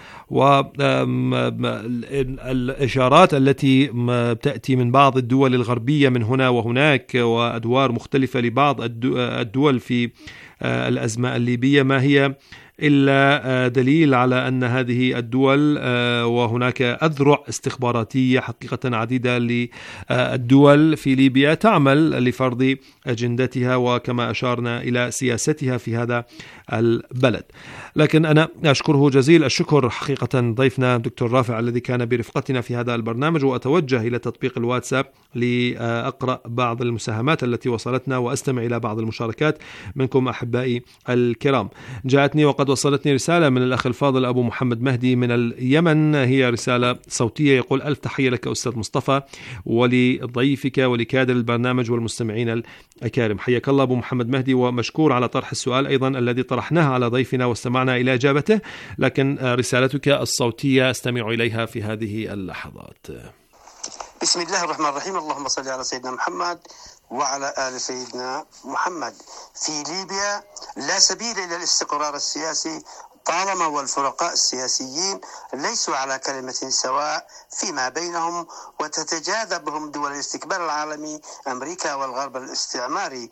والإشارات التي تأتي من بعض الدول الغربية من هنا وهناك وأدوار مختلفة لبعض الدول في الأزمة الليبية ما هي إلا دليل على أن هذه الدول وهناك أذرع استخباراتية حقيقة عديدة للدول في ليبيا تعمل لفرض أجندتها وكما أشارنا إلى سياستها في هذا البلد. لكن أنا أشكره جزيل الشكر حقيقة ضيفنا دكتور رافع الذي كان برفقتنا في هذا البرنامج، وأتوجه إلى تطبيق الواتساب لأقرأ بعض المساهمات التي وصلتنا وأستمع إلى بعض المشاركات منكم أحبائي الكرام. جاءتني وقد وصلتني رسالة من الأخ الفاضل أبو محمد مهدي من اليمن، هي رسالة صوتية، يقول: ألف تحية لك أستاذ مصطفى ولضيفك ولكادر البرنامج والمستمعين الكرام. حياك الله أبو محمد مهدي، ومشكور على طرح السؤال أيضا الذي طرحناه على ضيفنا واستمعنا إلى إجابته، لكن رسالتك الصوتية استمع إليها في هذه اللحظات. بسم الله الرحمن الرحيم، اللهم صل على سيدنا محمد وعلى آل سيدنا محمد. في ليبيا لا سبيل إلى الاستقرار السياسي طالما والفرقاء السياسيين ليسوا على كلمة سواء فيما بينهم، وتتجاذبهم دول الاستكبار العالمي أمريكا والغرب الاستعماري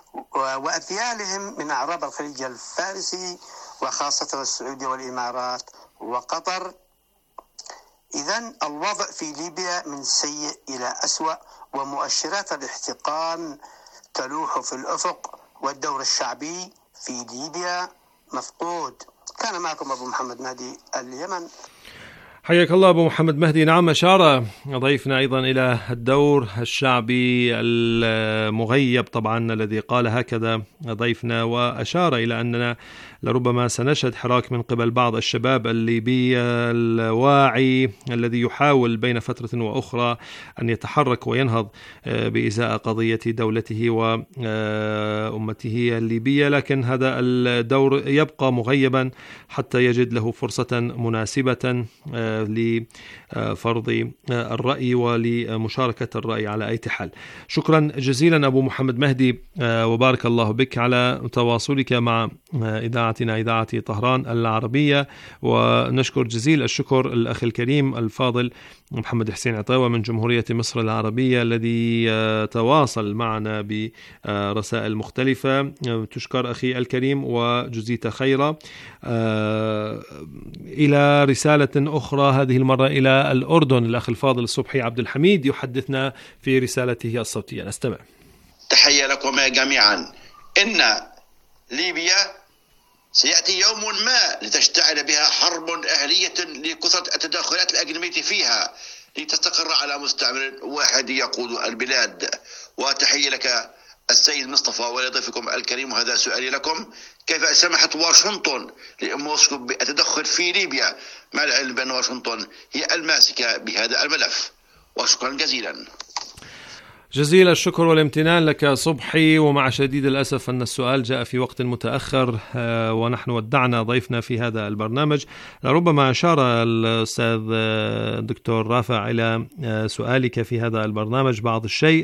وأثيالهم من أعراب الخليج الفارسي وخاصة السعودية والإمارات وقطر. إذن الوضع في ليبيا من سيء إلى أسوأ، ومؤشرات الاحتقان تلوح في الأفق، والدور الشعبي في ليبيا مفقود. كان معكم أبو محمد مهدي اليمن. حياك الله أبو محمد مهدي. نعم، أشار ضيفنا أيضا إلى الدور الشعبي المغيب طبعا الذي قال هكذا ضيفنا، وأشار إلى أننا لربما سنشهد حراك من قبل بعض الشباب الليبي الواعي الذي يحاول بين فترة وأخرى أن يتحرك وينهض بإزاء قضية دولته وأمته الليبية، لكن هذا الدور يبقى مغيبا حتى يجد له فرصة مناسبة لفرض الرأي ولمشاركة الرأي على أي حال. شكرا جزيلا أبو محمد مهدي، وبارك الله بك على تواصلك مع إذاعتنا إذاعة طهران العربية، ونشكر جزيل الشكر الأخ الكريم الفاضل محمد حسين عطاوة من جمهورية مصر العربية الذي تواصل معنا برسائل مختلفة. تشكر أخي الكريم وجزيت خيرا. إلى رسالة أخرى هذه المرة إلى الأردن، الأخ الفاضل الصبحي عبد الحميد يحدثنا في رسالته الصوتية، نستمع. تحية لكم جميعا. إن ليبيا سيأتي يوم ما لتشتعل بها حرب أهلية لكثرة التدخلات الأجنبية فيها لتستقر على مستعمر واحد يقود البلاد. وتحية لك السيد مصطفى ولضيفكم الكريم، وهذا سؤالي لكم: كيف سمحت واشنطن لموسكو بالتدخل في ليبيا مع العلم بأن واشنطن هي الماسكة بهذا الملف؟ وشكرا جزيلا. جزيل الشكر والامتنان لك صبحي، ومع شديد الأسف أن السؤال جاء في وقت متأخر ونحن ودعنا ضيفنا في هذا البرنامج. لربما أشار الأستاذ الدكتور رافع إلى سؤالك في هذا البرنامج بعض الشيء،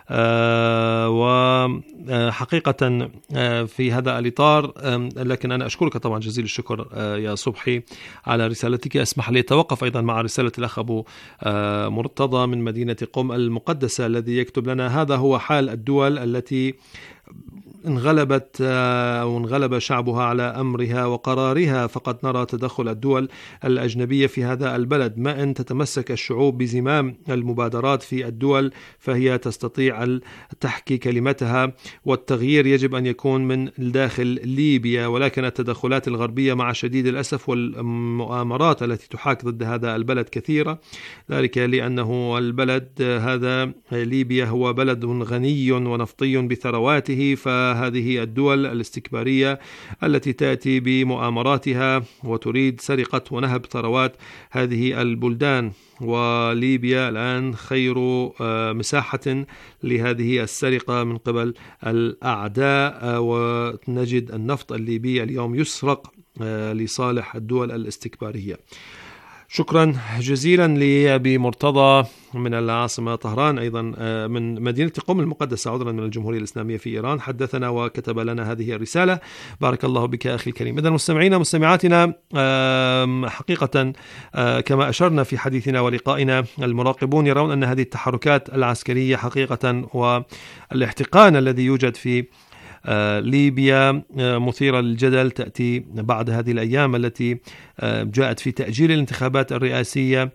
وحقيقة في هذا الإطار، لكن أنا أشكرك طبعا جزيل الشكر يا صبحي على رسالتك. اسمح لي أتوقف أيضا مع رسالة الأخ أبو مرتضى من مدينة قم المقدسة الذي يكتب لنا: هذا هو حال الدول التي انغلبت أو انغلب شعبها على أمرها وقرارها، فقد نرى تدخل الدول الأجنبية في هذا البلد. ما إن تتمسك الشعوب بزمام المبادرات في الدول فهي تستطيع تحكي كلمتها، والتغيير يجب أن يكون من داخل ليبيا. ولكن التدخلات الغربية مع شديد الأسف والمؤامرات التي تحاك ضد هذا البلد كثيرة، ذلك لأنه البلد هذا ليبيا هو بلد غني ونفطي بثرواته، فهذه الدول الاستكبارية التي تأتي بمؤامراتها وتريد سرقة ونهب ثروات هذه البلدان، وليبيا الآن خير مساحة لهذه السرقة من قبل الأعداء، ونجد النفط الليبي اليوم يسرق لصالح الدول الاستكبارية. شكرا جزيلا لأبي مرتضى من العاصمة طهران، أيضا من مدينة قم المقدسة عذرا من الجمهورية الإسلامية في إيران، حدثنا وكتب لنا هذه الرسالة. بارك الله بك أخي الكريم. إذن مستمعينا مستمعاتنا، حقيقة كما أشرنا في حديثنا ولقائنا، المراقبون يرون أن هذه التحركات العسكرية حقيقة والاحتقان الذي يوجد في ليبيا مثيرة للجدل، تأتي بعد هذه الأيام التي جاءت في تأجيل الانتخابات الرئاسية،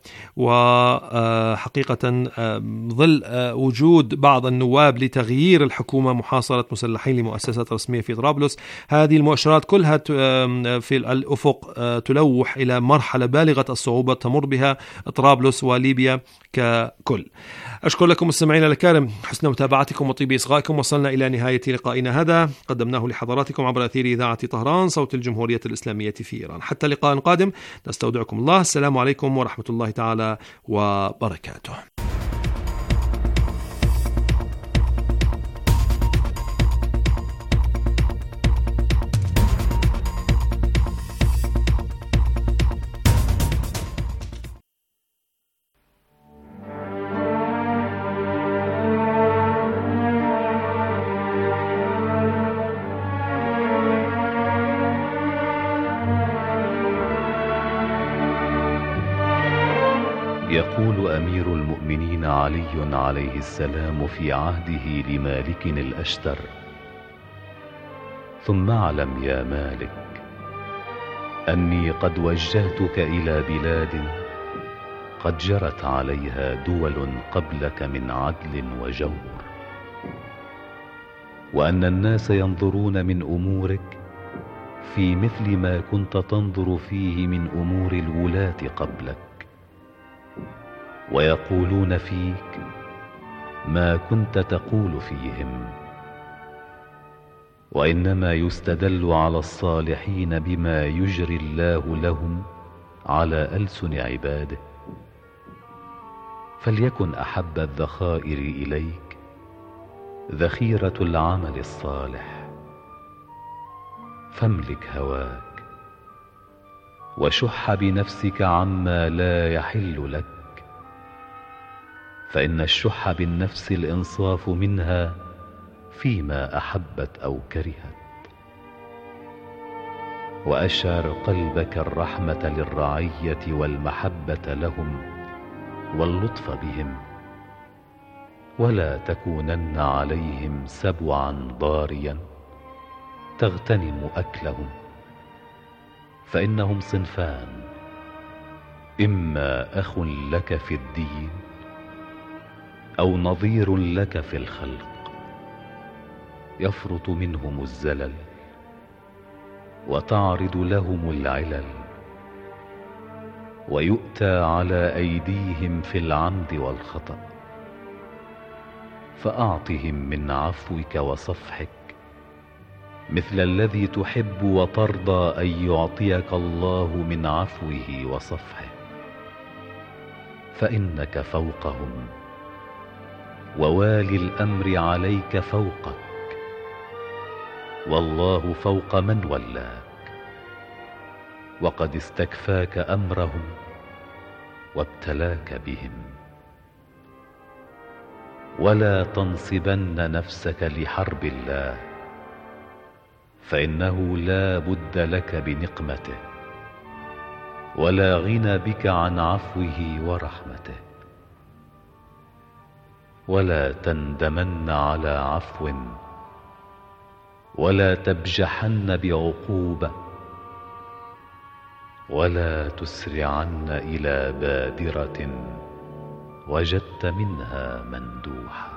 وحقيقة ظل وجود بعض النواب لتغيير الحكومة محاصرة مسلحين لمؤسسات رسمية في طرابلس. هذه المؤشرات كلها في الأفق تلوح إلى مرحلة بالغة الصعوبة تمر بها طرابلس وليبيا ككل. أشكر لكم مستمعينا الكرام حسن متابعتكم وطيب إصغائكم. وصلنا إلى نهاية لقائنا هذا، قدمناه لحضراتكم عبر أثير إذاعة طهران صوت الجمهورية الإسلامية في إيران. حتى لقاء قادم نستودعكم الله. السلام عليكم ورحمة الله تعالى وبركاته. يقول أمير المؤمنين علي عليه السلام في عهده لمالك الأشتر: ثم اعلم يا مالك أني قد وجهتك إلى بلاد قد جرت عليها دول قبلك من عدل وجور، وأن الناس ينظرون من أمورك في مثل ما كنت تنظر فيه من أمور الولاة قبلك، ويقولون فيك ما كنت تقول فيهم. وإنما يستدل على الصالحين بما يجري الله لهم على ألسن عباده. فليكن أحب الذخائر إليك ذخيرة العمل الصالح، فاملك هواك وشح بنفسك عما لا يحل لك، فإن الشح بالنفس الإنصاف منها فيما أحبت أو كرهت. وأشعر قلبك الرحمة للرعية والمحبة لهم واللطف بهم، ولا تكونن عليهم سبعا ضاريا تغتنم أكلهم، فإنهم صنفان: إما أخ لك في الدين أو نظير لك في الخلق، يفرط منهم الزلل وتعرض لهم العلل، ويؤتى على أيديهم في العمد والخطأ. فأعطهم من عفوك وصفحك مثل الذي تحب وترضى أن يعطيك الله من عفوه وصفحه، فإنك فوقهم، ووالي الأمر عليك فوقك، والله فوق من ولاك، وقد استكفاك أمرهم وابتلاك بهم. ولا تنصبن نفسك لحرب الله، فإنه لا بد لك بنقمته، ولا غنى بك عن عفوه ورحمته. ولا تندمن على عفو ولا تبجحن بعقوبة، ولا تسرعن إلى بادرة وجدت منها مندوحة.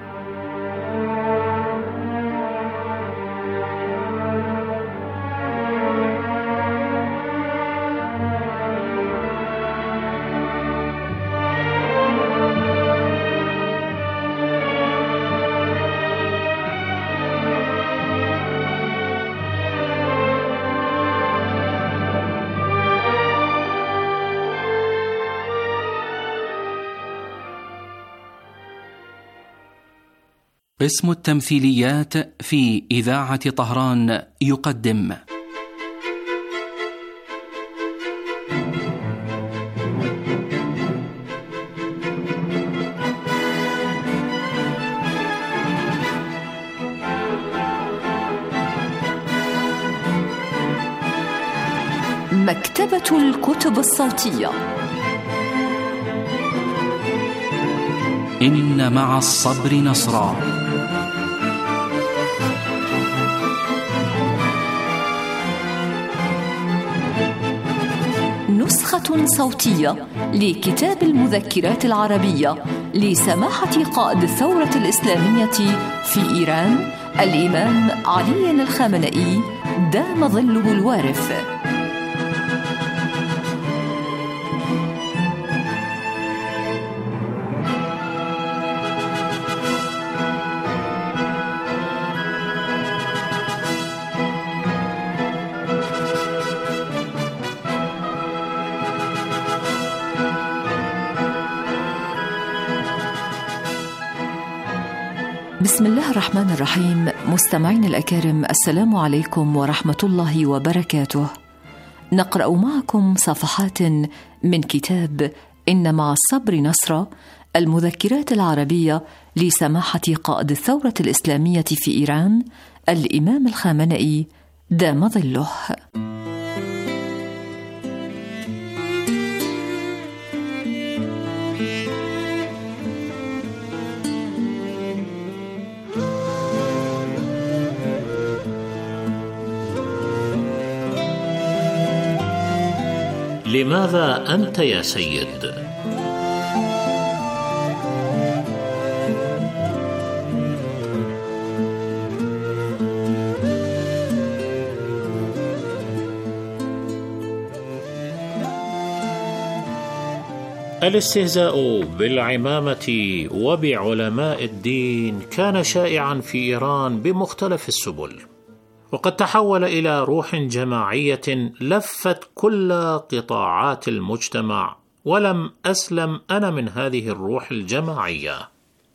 قسم التمثيليات في إذاعة طهران يقدم مكتبة الكتب الصوتية. إن مع الصبر نصرا. نسخة صوتية لكتاب المذكرات العربية لسماحة قائد الثورة الإسلامية في إيران الإمام علي الخامنئي دام ظله الوارث. بسم الله الرحمن الرحيم. مستمعين الأكارم، السلام عليكم ورحمة الله وبركاته. نقرأ معكم صفحات من كتاب إن مع الصبر نصرا، المذكرات العربية لسماحة قائد الثورة الإسلامية في إيران الإمام الخامنئي دام ظله. لماذا أنت يا سيد؟ الاستهزاء بالعمامة وبعلماء الدين كان شائعا في إيران بمختلف السبل، وقد تحول إلى روح جماعية لفت كل قطاعات المجتمع، ولم أسلم أنا من هذه الروح الجماعية.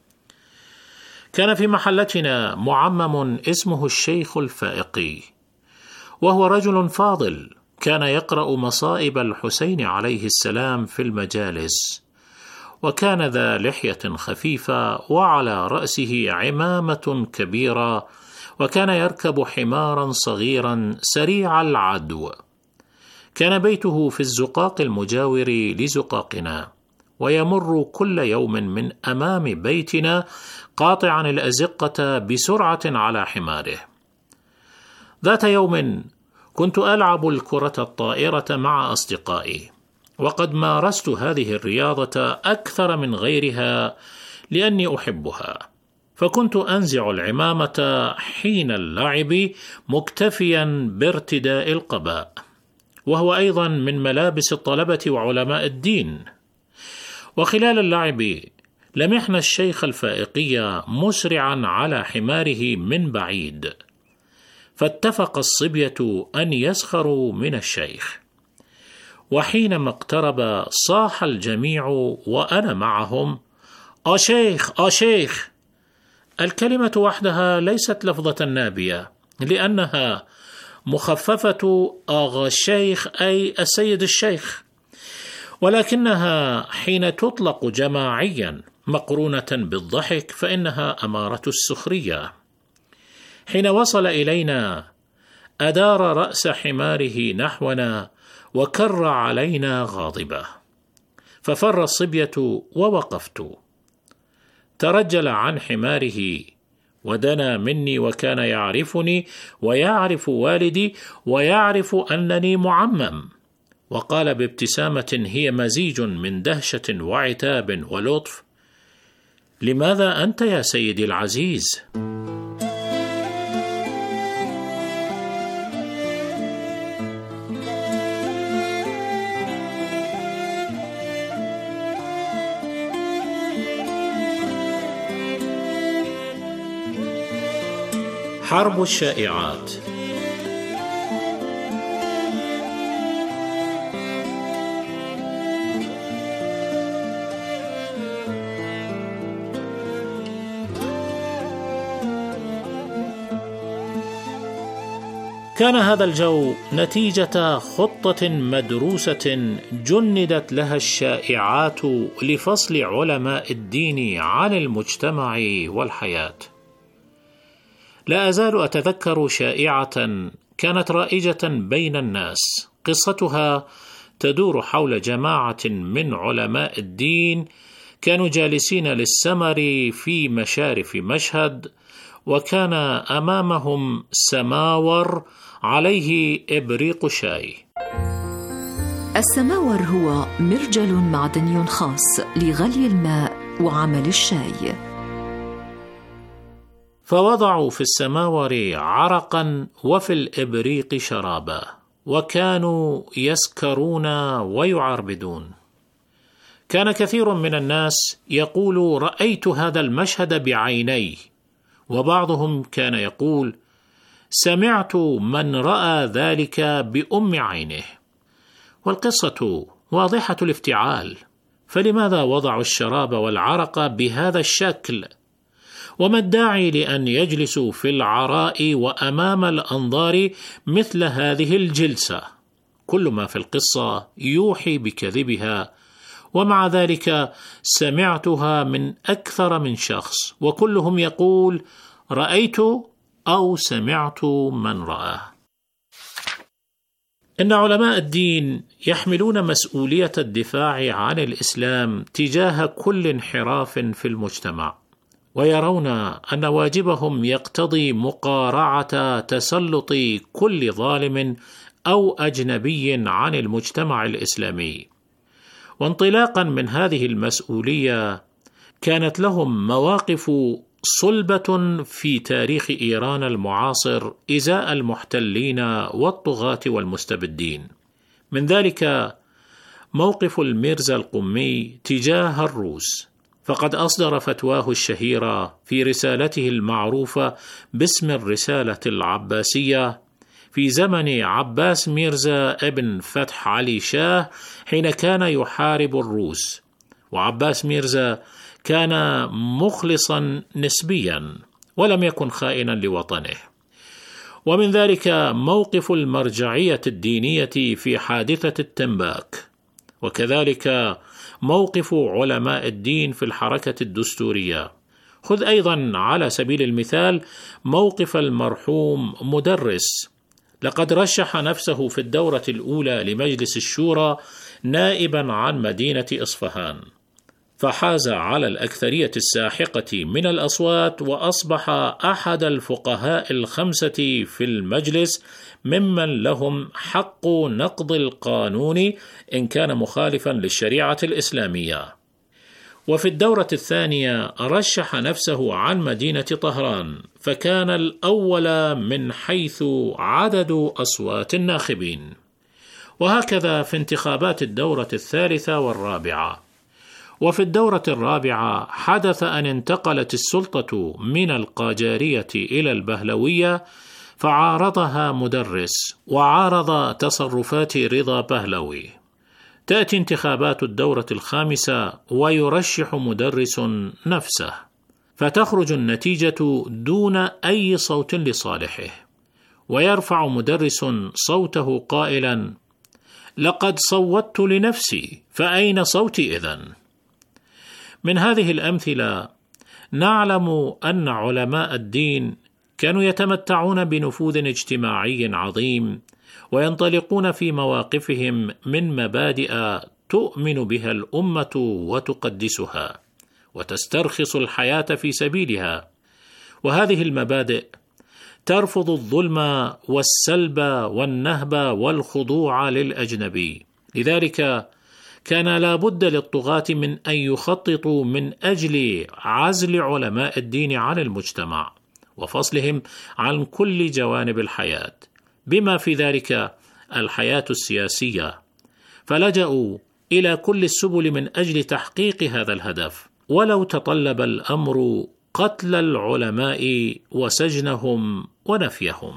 كان في محلتنا معمم اسمه الشيخ الفائقي، وهو رجل فاضل كان يقرأ مصائب الحسين عليه السلام في المجالس، وكان ذا لحية خفيفة وعلى رأسه عمامة كبيرة، وكان يركب حمارا صغيرا سريع العدو. كان بيته في الزقاق المجاور لزقاقنا، ويمر كل يوم من أمام بيتنا قاطعا الأزقة بسرعة على حماره. ذات يوم كنت ألعب الكرة الطائرة مع أصدقائي، وقد مارست هذه الرياضة أكثر من غيرها لأني أحبها، فكنت أنزع العمامة حين اللعب مكتفيا بارتداء القباء، وهو أيضا من ملابس الطلبة وعلماء الدين. وخلال اللعب لمحنا الشيخ الفائقي مسرعا على حماره من بعيد، فاتفق الصبية أن يسخروا من الشيخ، وحينما اقترب صاح الجميع وأنا معهم: آ شيخ آ شيخ. الكلمة وحدها ليست لفظة نابية، لأنها مخففة آغا الشيخ أي السيد الشيخ، ولكنها حين تطلق جماعيا مقرونة بالضحك فإنها أمارة السخرية. حين وصل إلينا أدار رأس حماره نحونا وكر علينا غاضبة، ففر الصبية ووقفت. ترجل عن حماره ودنا مني وكان يعرفني ويعرف والدي ويعرف أنني معمم. وقال بابتسامة هي مزيج من دهشة وعتاب ولطف: لماذا أنت يا سيدي العزيز؟ حرب الشائعات. كان هذا الجو نتيجة خطة مدروسة جندت لها الشائعات لفصل علماء الدين عن المجتمع والحياة. لا أزال أتذكر شائعة كانت رائجة بين الناس، قصتها تدور حول جماعة من علماء الدين كانوا جالسين للسمر في مشارف مشهد، وكان أمامهم سماور عليه إبريق شاي. السماور هو مرجل معدني خاص لغلي الماء وعمل الشاي. فوضعوا في السماور عرقا وفي الإبريق شرابا، وكانوا يسكرون ويعربدون. كان كثير من الناس يقول: رأيت هذا المشهد بعيني، وبعضهم كان يقول: سمعت من رأى ذلك بأم عينه. والقصة واضحة الافتعال، فلماذا وضعوا الشراب والعرق بهذا الشكل؟ وما الداعي لأن يجلسوا في العراء وأمام الأنظار مثل هذه الجلسة؟ كل ما في القصة يوحي بكذبها، ومع ذلك سمعتها من أكثر من شخص، وكلهم يقول: رأيت أو سمعت من رآه. إن علماء الدين يحملون مسؤولية الدفاع عن الإسلام تجاه كل انحراف في المجتمع، ويرون أن واجبهم يقتضي مقارعة تسلط كل ظالم أو أجنبي عن المجتمع الإسلامي. وانطلاقا من هذه المسؤولية كانت لهم مواقف صلبة في تاريخ إيران المعاصر إزاء المحتلين والطغاة والمستبدين. من ذلك موقف الميرزا القمي تجاه الروس، فقد أصدر فتواه الشهيرة في رسالته المعروفة باسم الرسالة العباسية في زمن عباس ميرزا ابن فتح علي شاه حين كان يحارب الروس. وعباس ميرزا كان مخلصا نسبيا ولم يكن خائنا لوطنه. ومن ذلك موقف المرجعية الدينية في حادثة التنباك، وكذلك موقف علماء الدين في الحركة الدستورية. خذ أيضا على سبيل المثال موقف المرحوم مدرس، لقد رشح نفسه في الدورة الأولى لمجلس الشورى نائبا عن مدينة إصفهان، فحاز على الأكثرية الساحقة من الأصوات، وأصبح أحد الفقهاء الخمسة في المجلس ممن لهم حق نقض القانون إن كان مخالفا للشريعة الإسلامية. وفي الدورة الثانية رشح نفسه عن مدينة طهران، فكان الأول من حيث عدد أصوات الناخبين. وهكذا في انتخابات الدورة الثالثة والرابعة. وفي الدورة الرابعة حدث أن انتقلت السلطة من القاجارية إلى البهلوية، فعارضها مدرس وعارض تصرفات رضا بهلوي. تأتي انتخابات الدورة الخامسة ويرشح مدرس نفسه، فتخرج النتيجة دون أي صوت لصالحه، ويرفع مدرس صوته قائلا: لقد صوتت لنفسي فأين صوتي إذن؟ من هذه الأمثلة نعلم أن علماء الدين كانوا يتمتعون بنفوذ اجتماعي عظيم، وينطلقون في مواقفهم من مبادئ تؤمن بها الأمة وتقدسها وتسترخص الحياة في سبيلها، وهذه المبادئ ترفض الظلم والسلب والنهب والخضوع للأجنبي. لذلك كان لا بد للطغاة من أن يخططوا من أجل عزل علماء الدين عن المجتمع وفصلهم عن كل جوانب الحياة، بما في ذلك الحياة السياسية، فلجأوا إلى كل السبل من أجل تحقيق هذا الهدف، ولو تطلب الأمر قتل العلماء وسجنهم ونفيهم.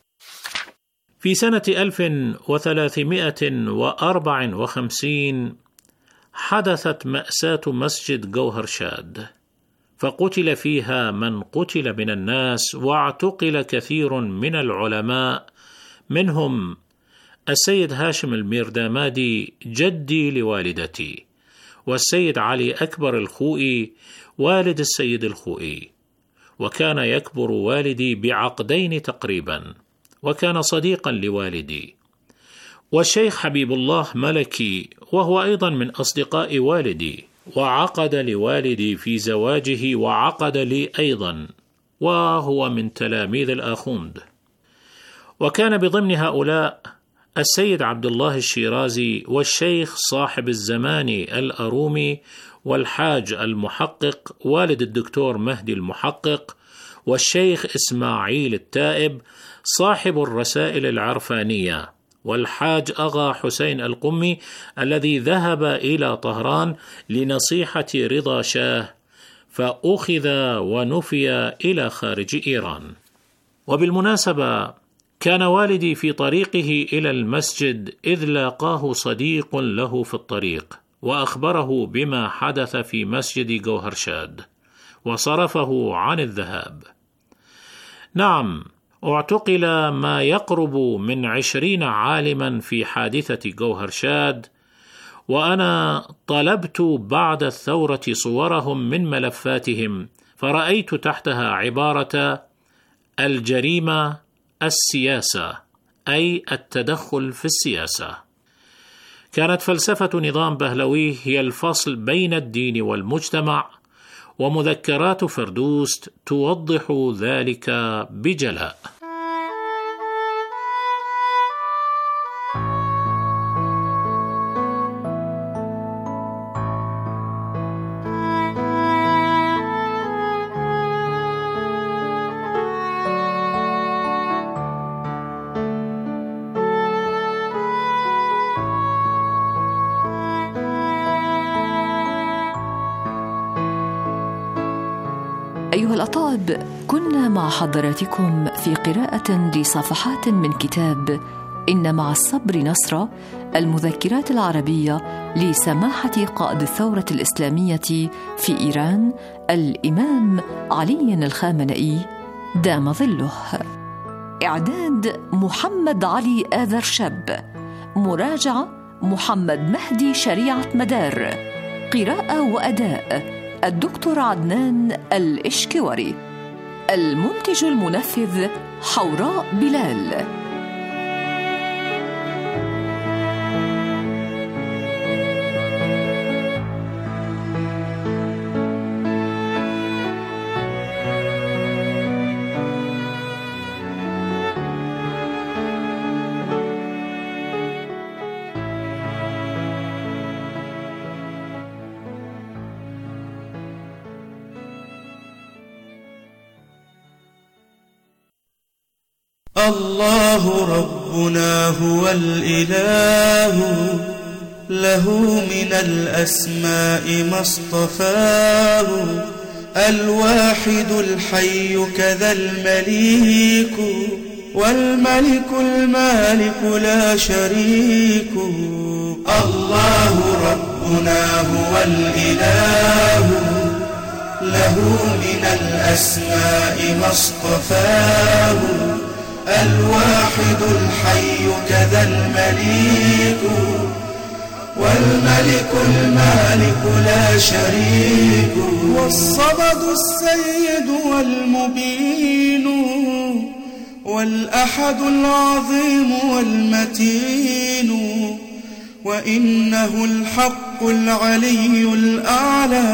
في سنة ألف وثلاثمائة وأربعة وخمسين حدثت مأساة مسجد جوهر شاد، فقتل فيها من قتل من الناس، واعتقل كثير من العلماء، منهم السيد هاشم الميردامادي جدي لوالدتي، والسيد علي أكبر الخوئي والد السيد الخوئي، وكان يكبر والدي بعقدين تقريبا، وكان صديقا لوالدي، والشيخ حبيب الله ملكي وهو أيضا من أصدقاء والدي، وعقد لوالدي في زواجه وعقد لي أيضا، وهو من تلاميذ الآخوند. وكان بضمن هؤلاء السيد عبد الله الشيرازي والشيخ صاحب الزمان الأرومي والحاج المحقق والد الدكتور مهدي المحقق، والشيخ إسماعيل التائب صاحب الرسائل العرفانية، والحاج أغا حسين القمي الذي ذهب إلى طهران لنصيحة رضا شاه فأخذ ونفي إلى خارج إيران. وبالمناسبة كان والدي في طريقه إلى المسجد إذ لاقاه صديق له في الطريق وأخبره بما حدث في مسجد جوهر شاد وصرفه عن الذهاب. نعم، اعتقل ما يقرب من عشرين عالما في حادثة جوهر شاد، وأنا طلبت بعد الثورة صورهم من ملفاتهم، فرأيت تحتها عبارة الجريمة السياسة، أي التدخل في السياسة. كانت فلسفة نظام بهلوي هي الفصل بين الدين والمجتمع، ومذكرات فردوست توضح ذلك بجلاء. أيها الأطاب، كنا مع حضراتكم في قراءة لصفحات من كتاب إن مع الصبر نصرا، المذكرات العربية لسماحة قائد الثورة الإسلامية في إيران الإمام علي الخامنئي دام ظله. إعداد محمد علي آذر شاب، مراجعة محمد مهدي شريعة مدار، قراءة وأداء الدكتور عدنان الإشكوري، المنتج المنفذ حوراء بلال. الله ربنا هو الإله، له من الأسماء ما اصطفاه، الواحد الحي كذا المليك، والملك المالك لا شريك. الله ربنا هو الإله، له من الأسماء ما اصطفاه، الواحد الحي كذا المليك، والملك المالك لا شريك. والصمد السيد والمبين، والأحد العظيم والمتين، وإنه الحق العلي الأعلى.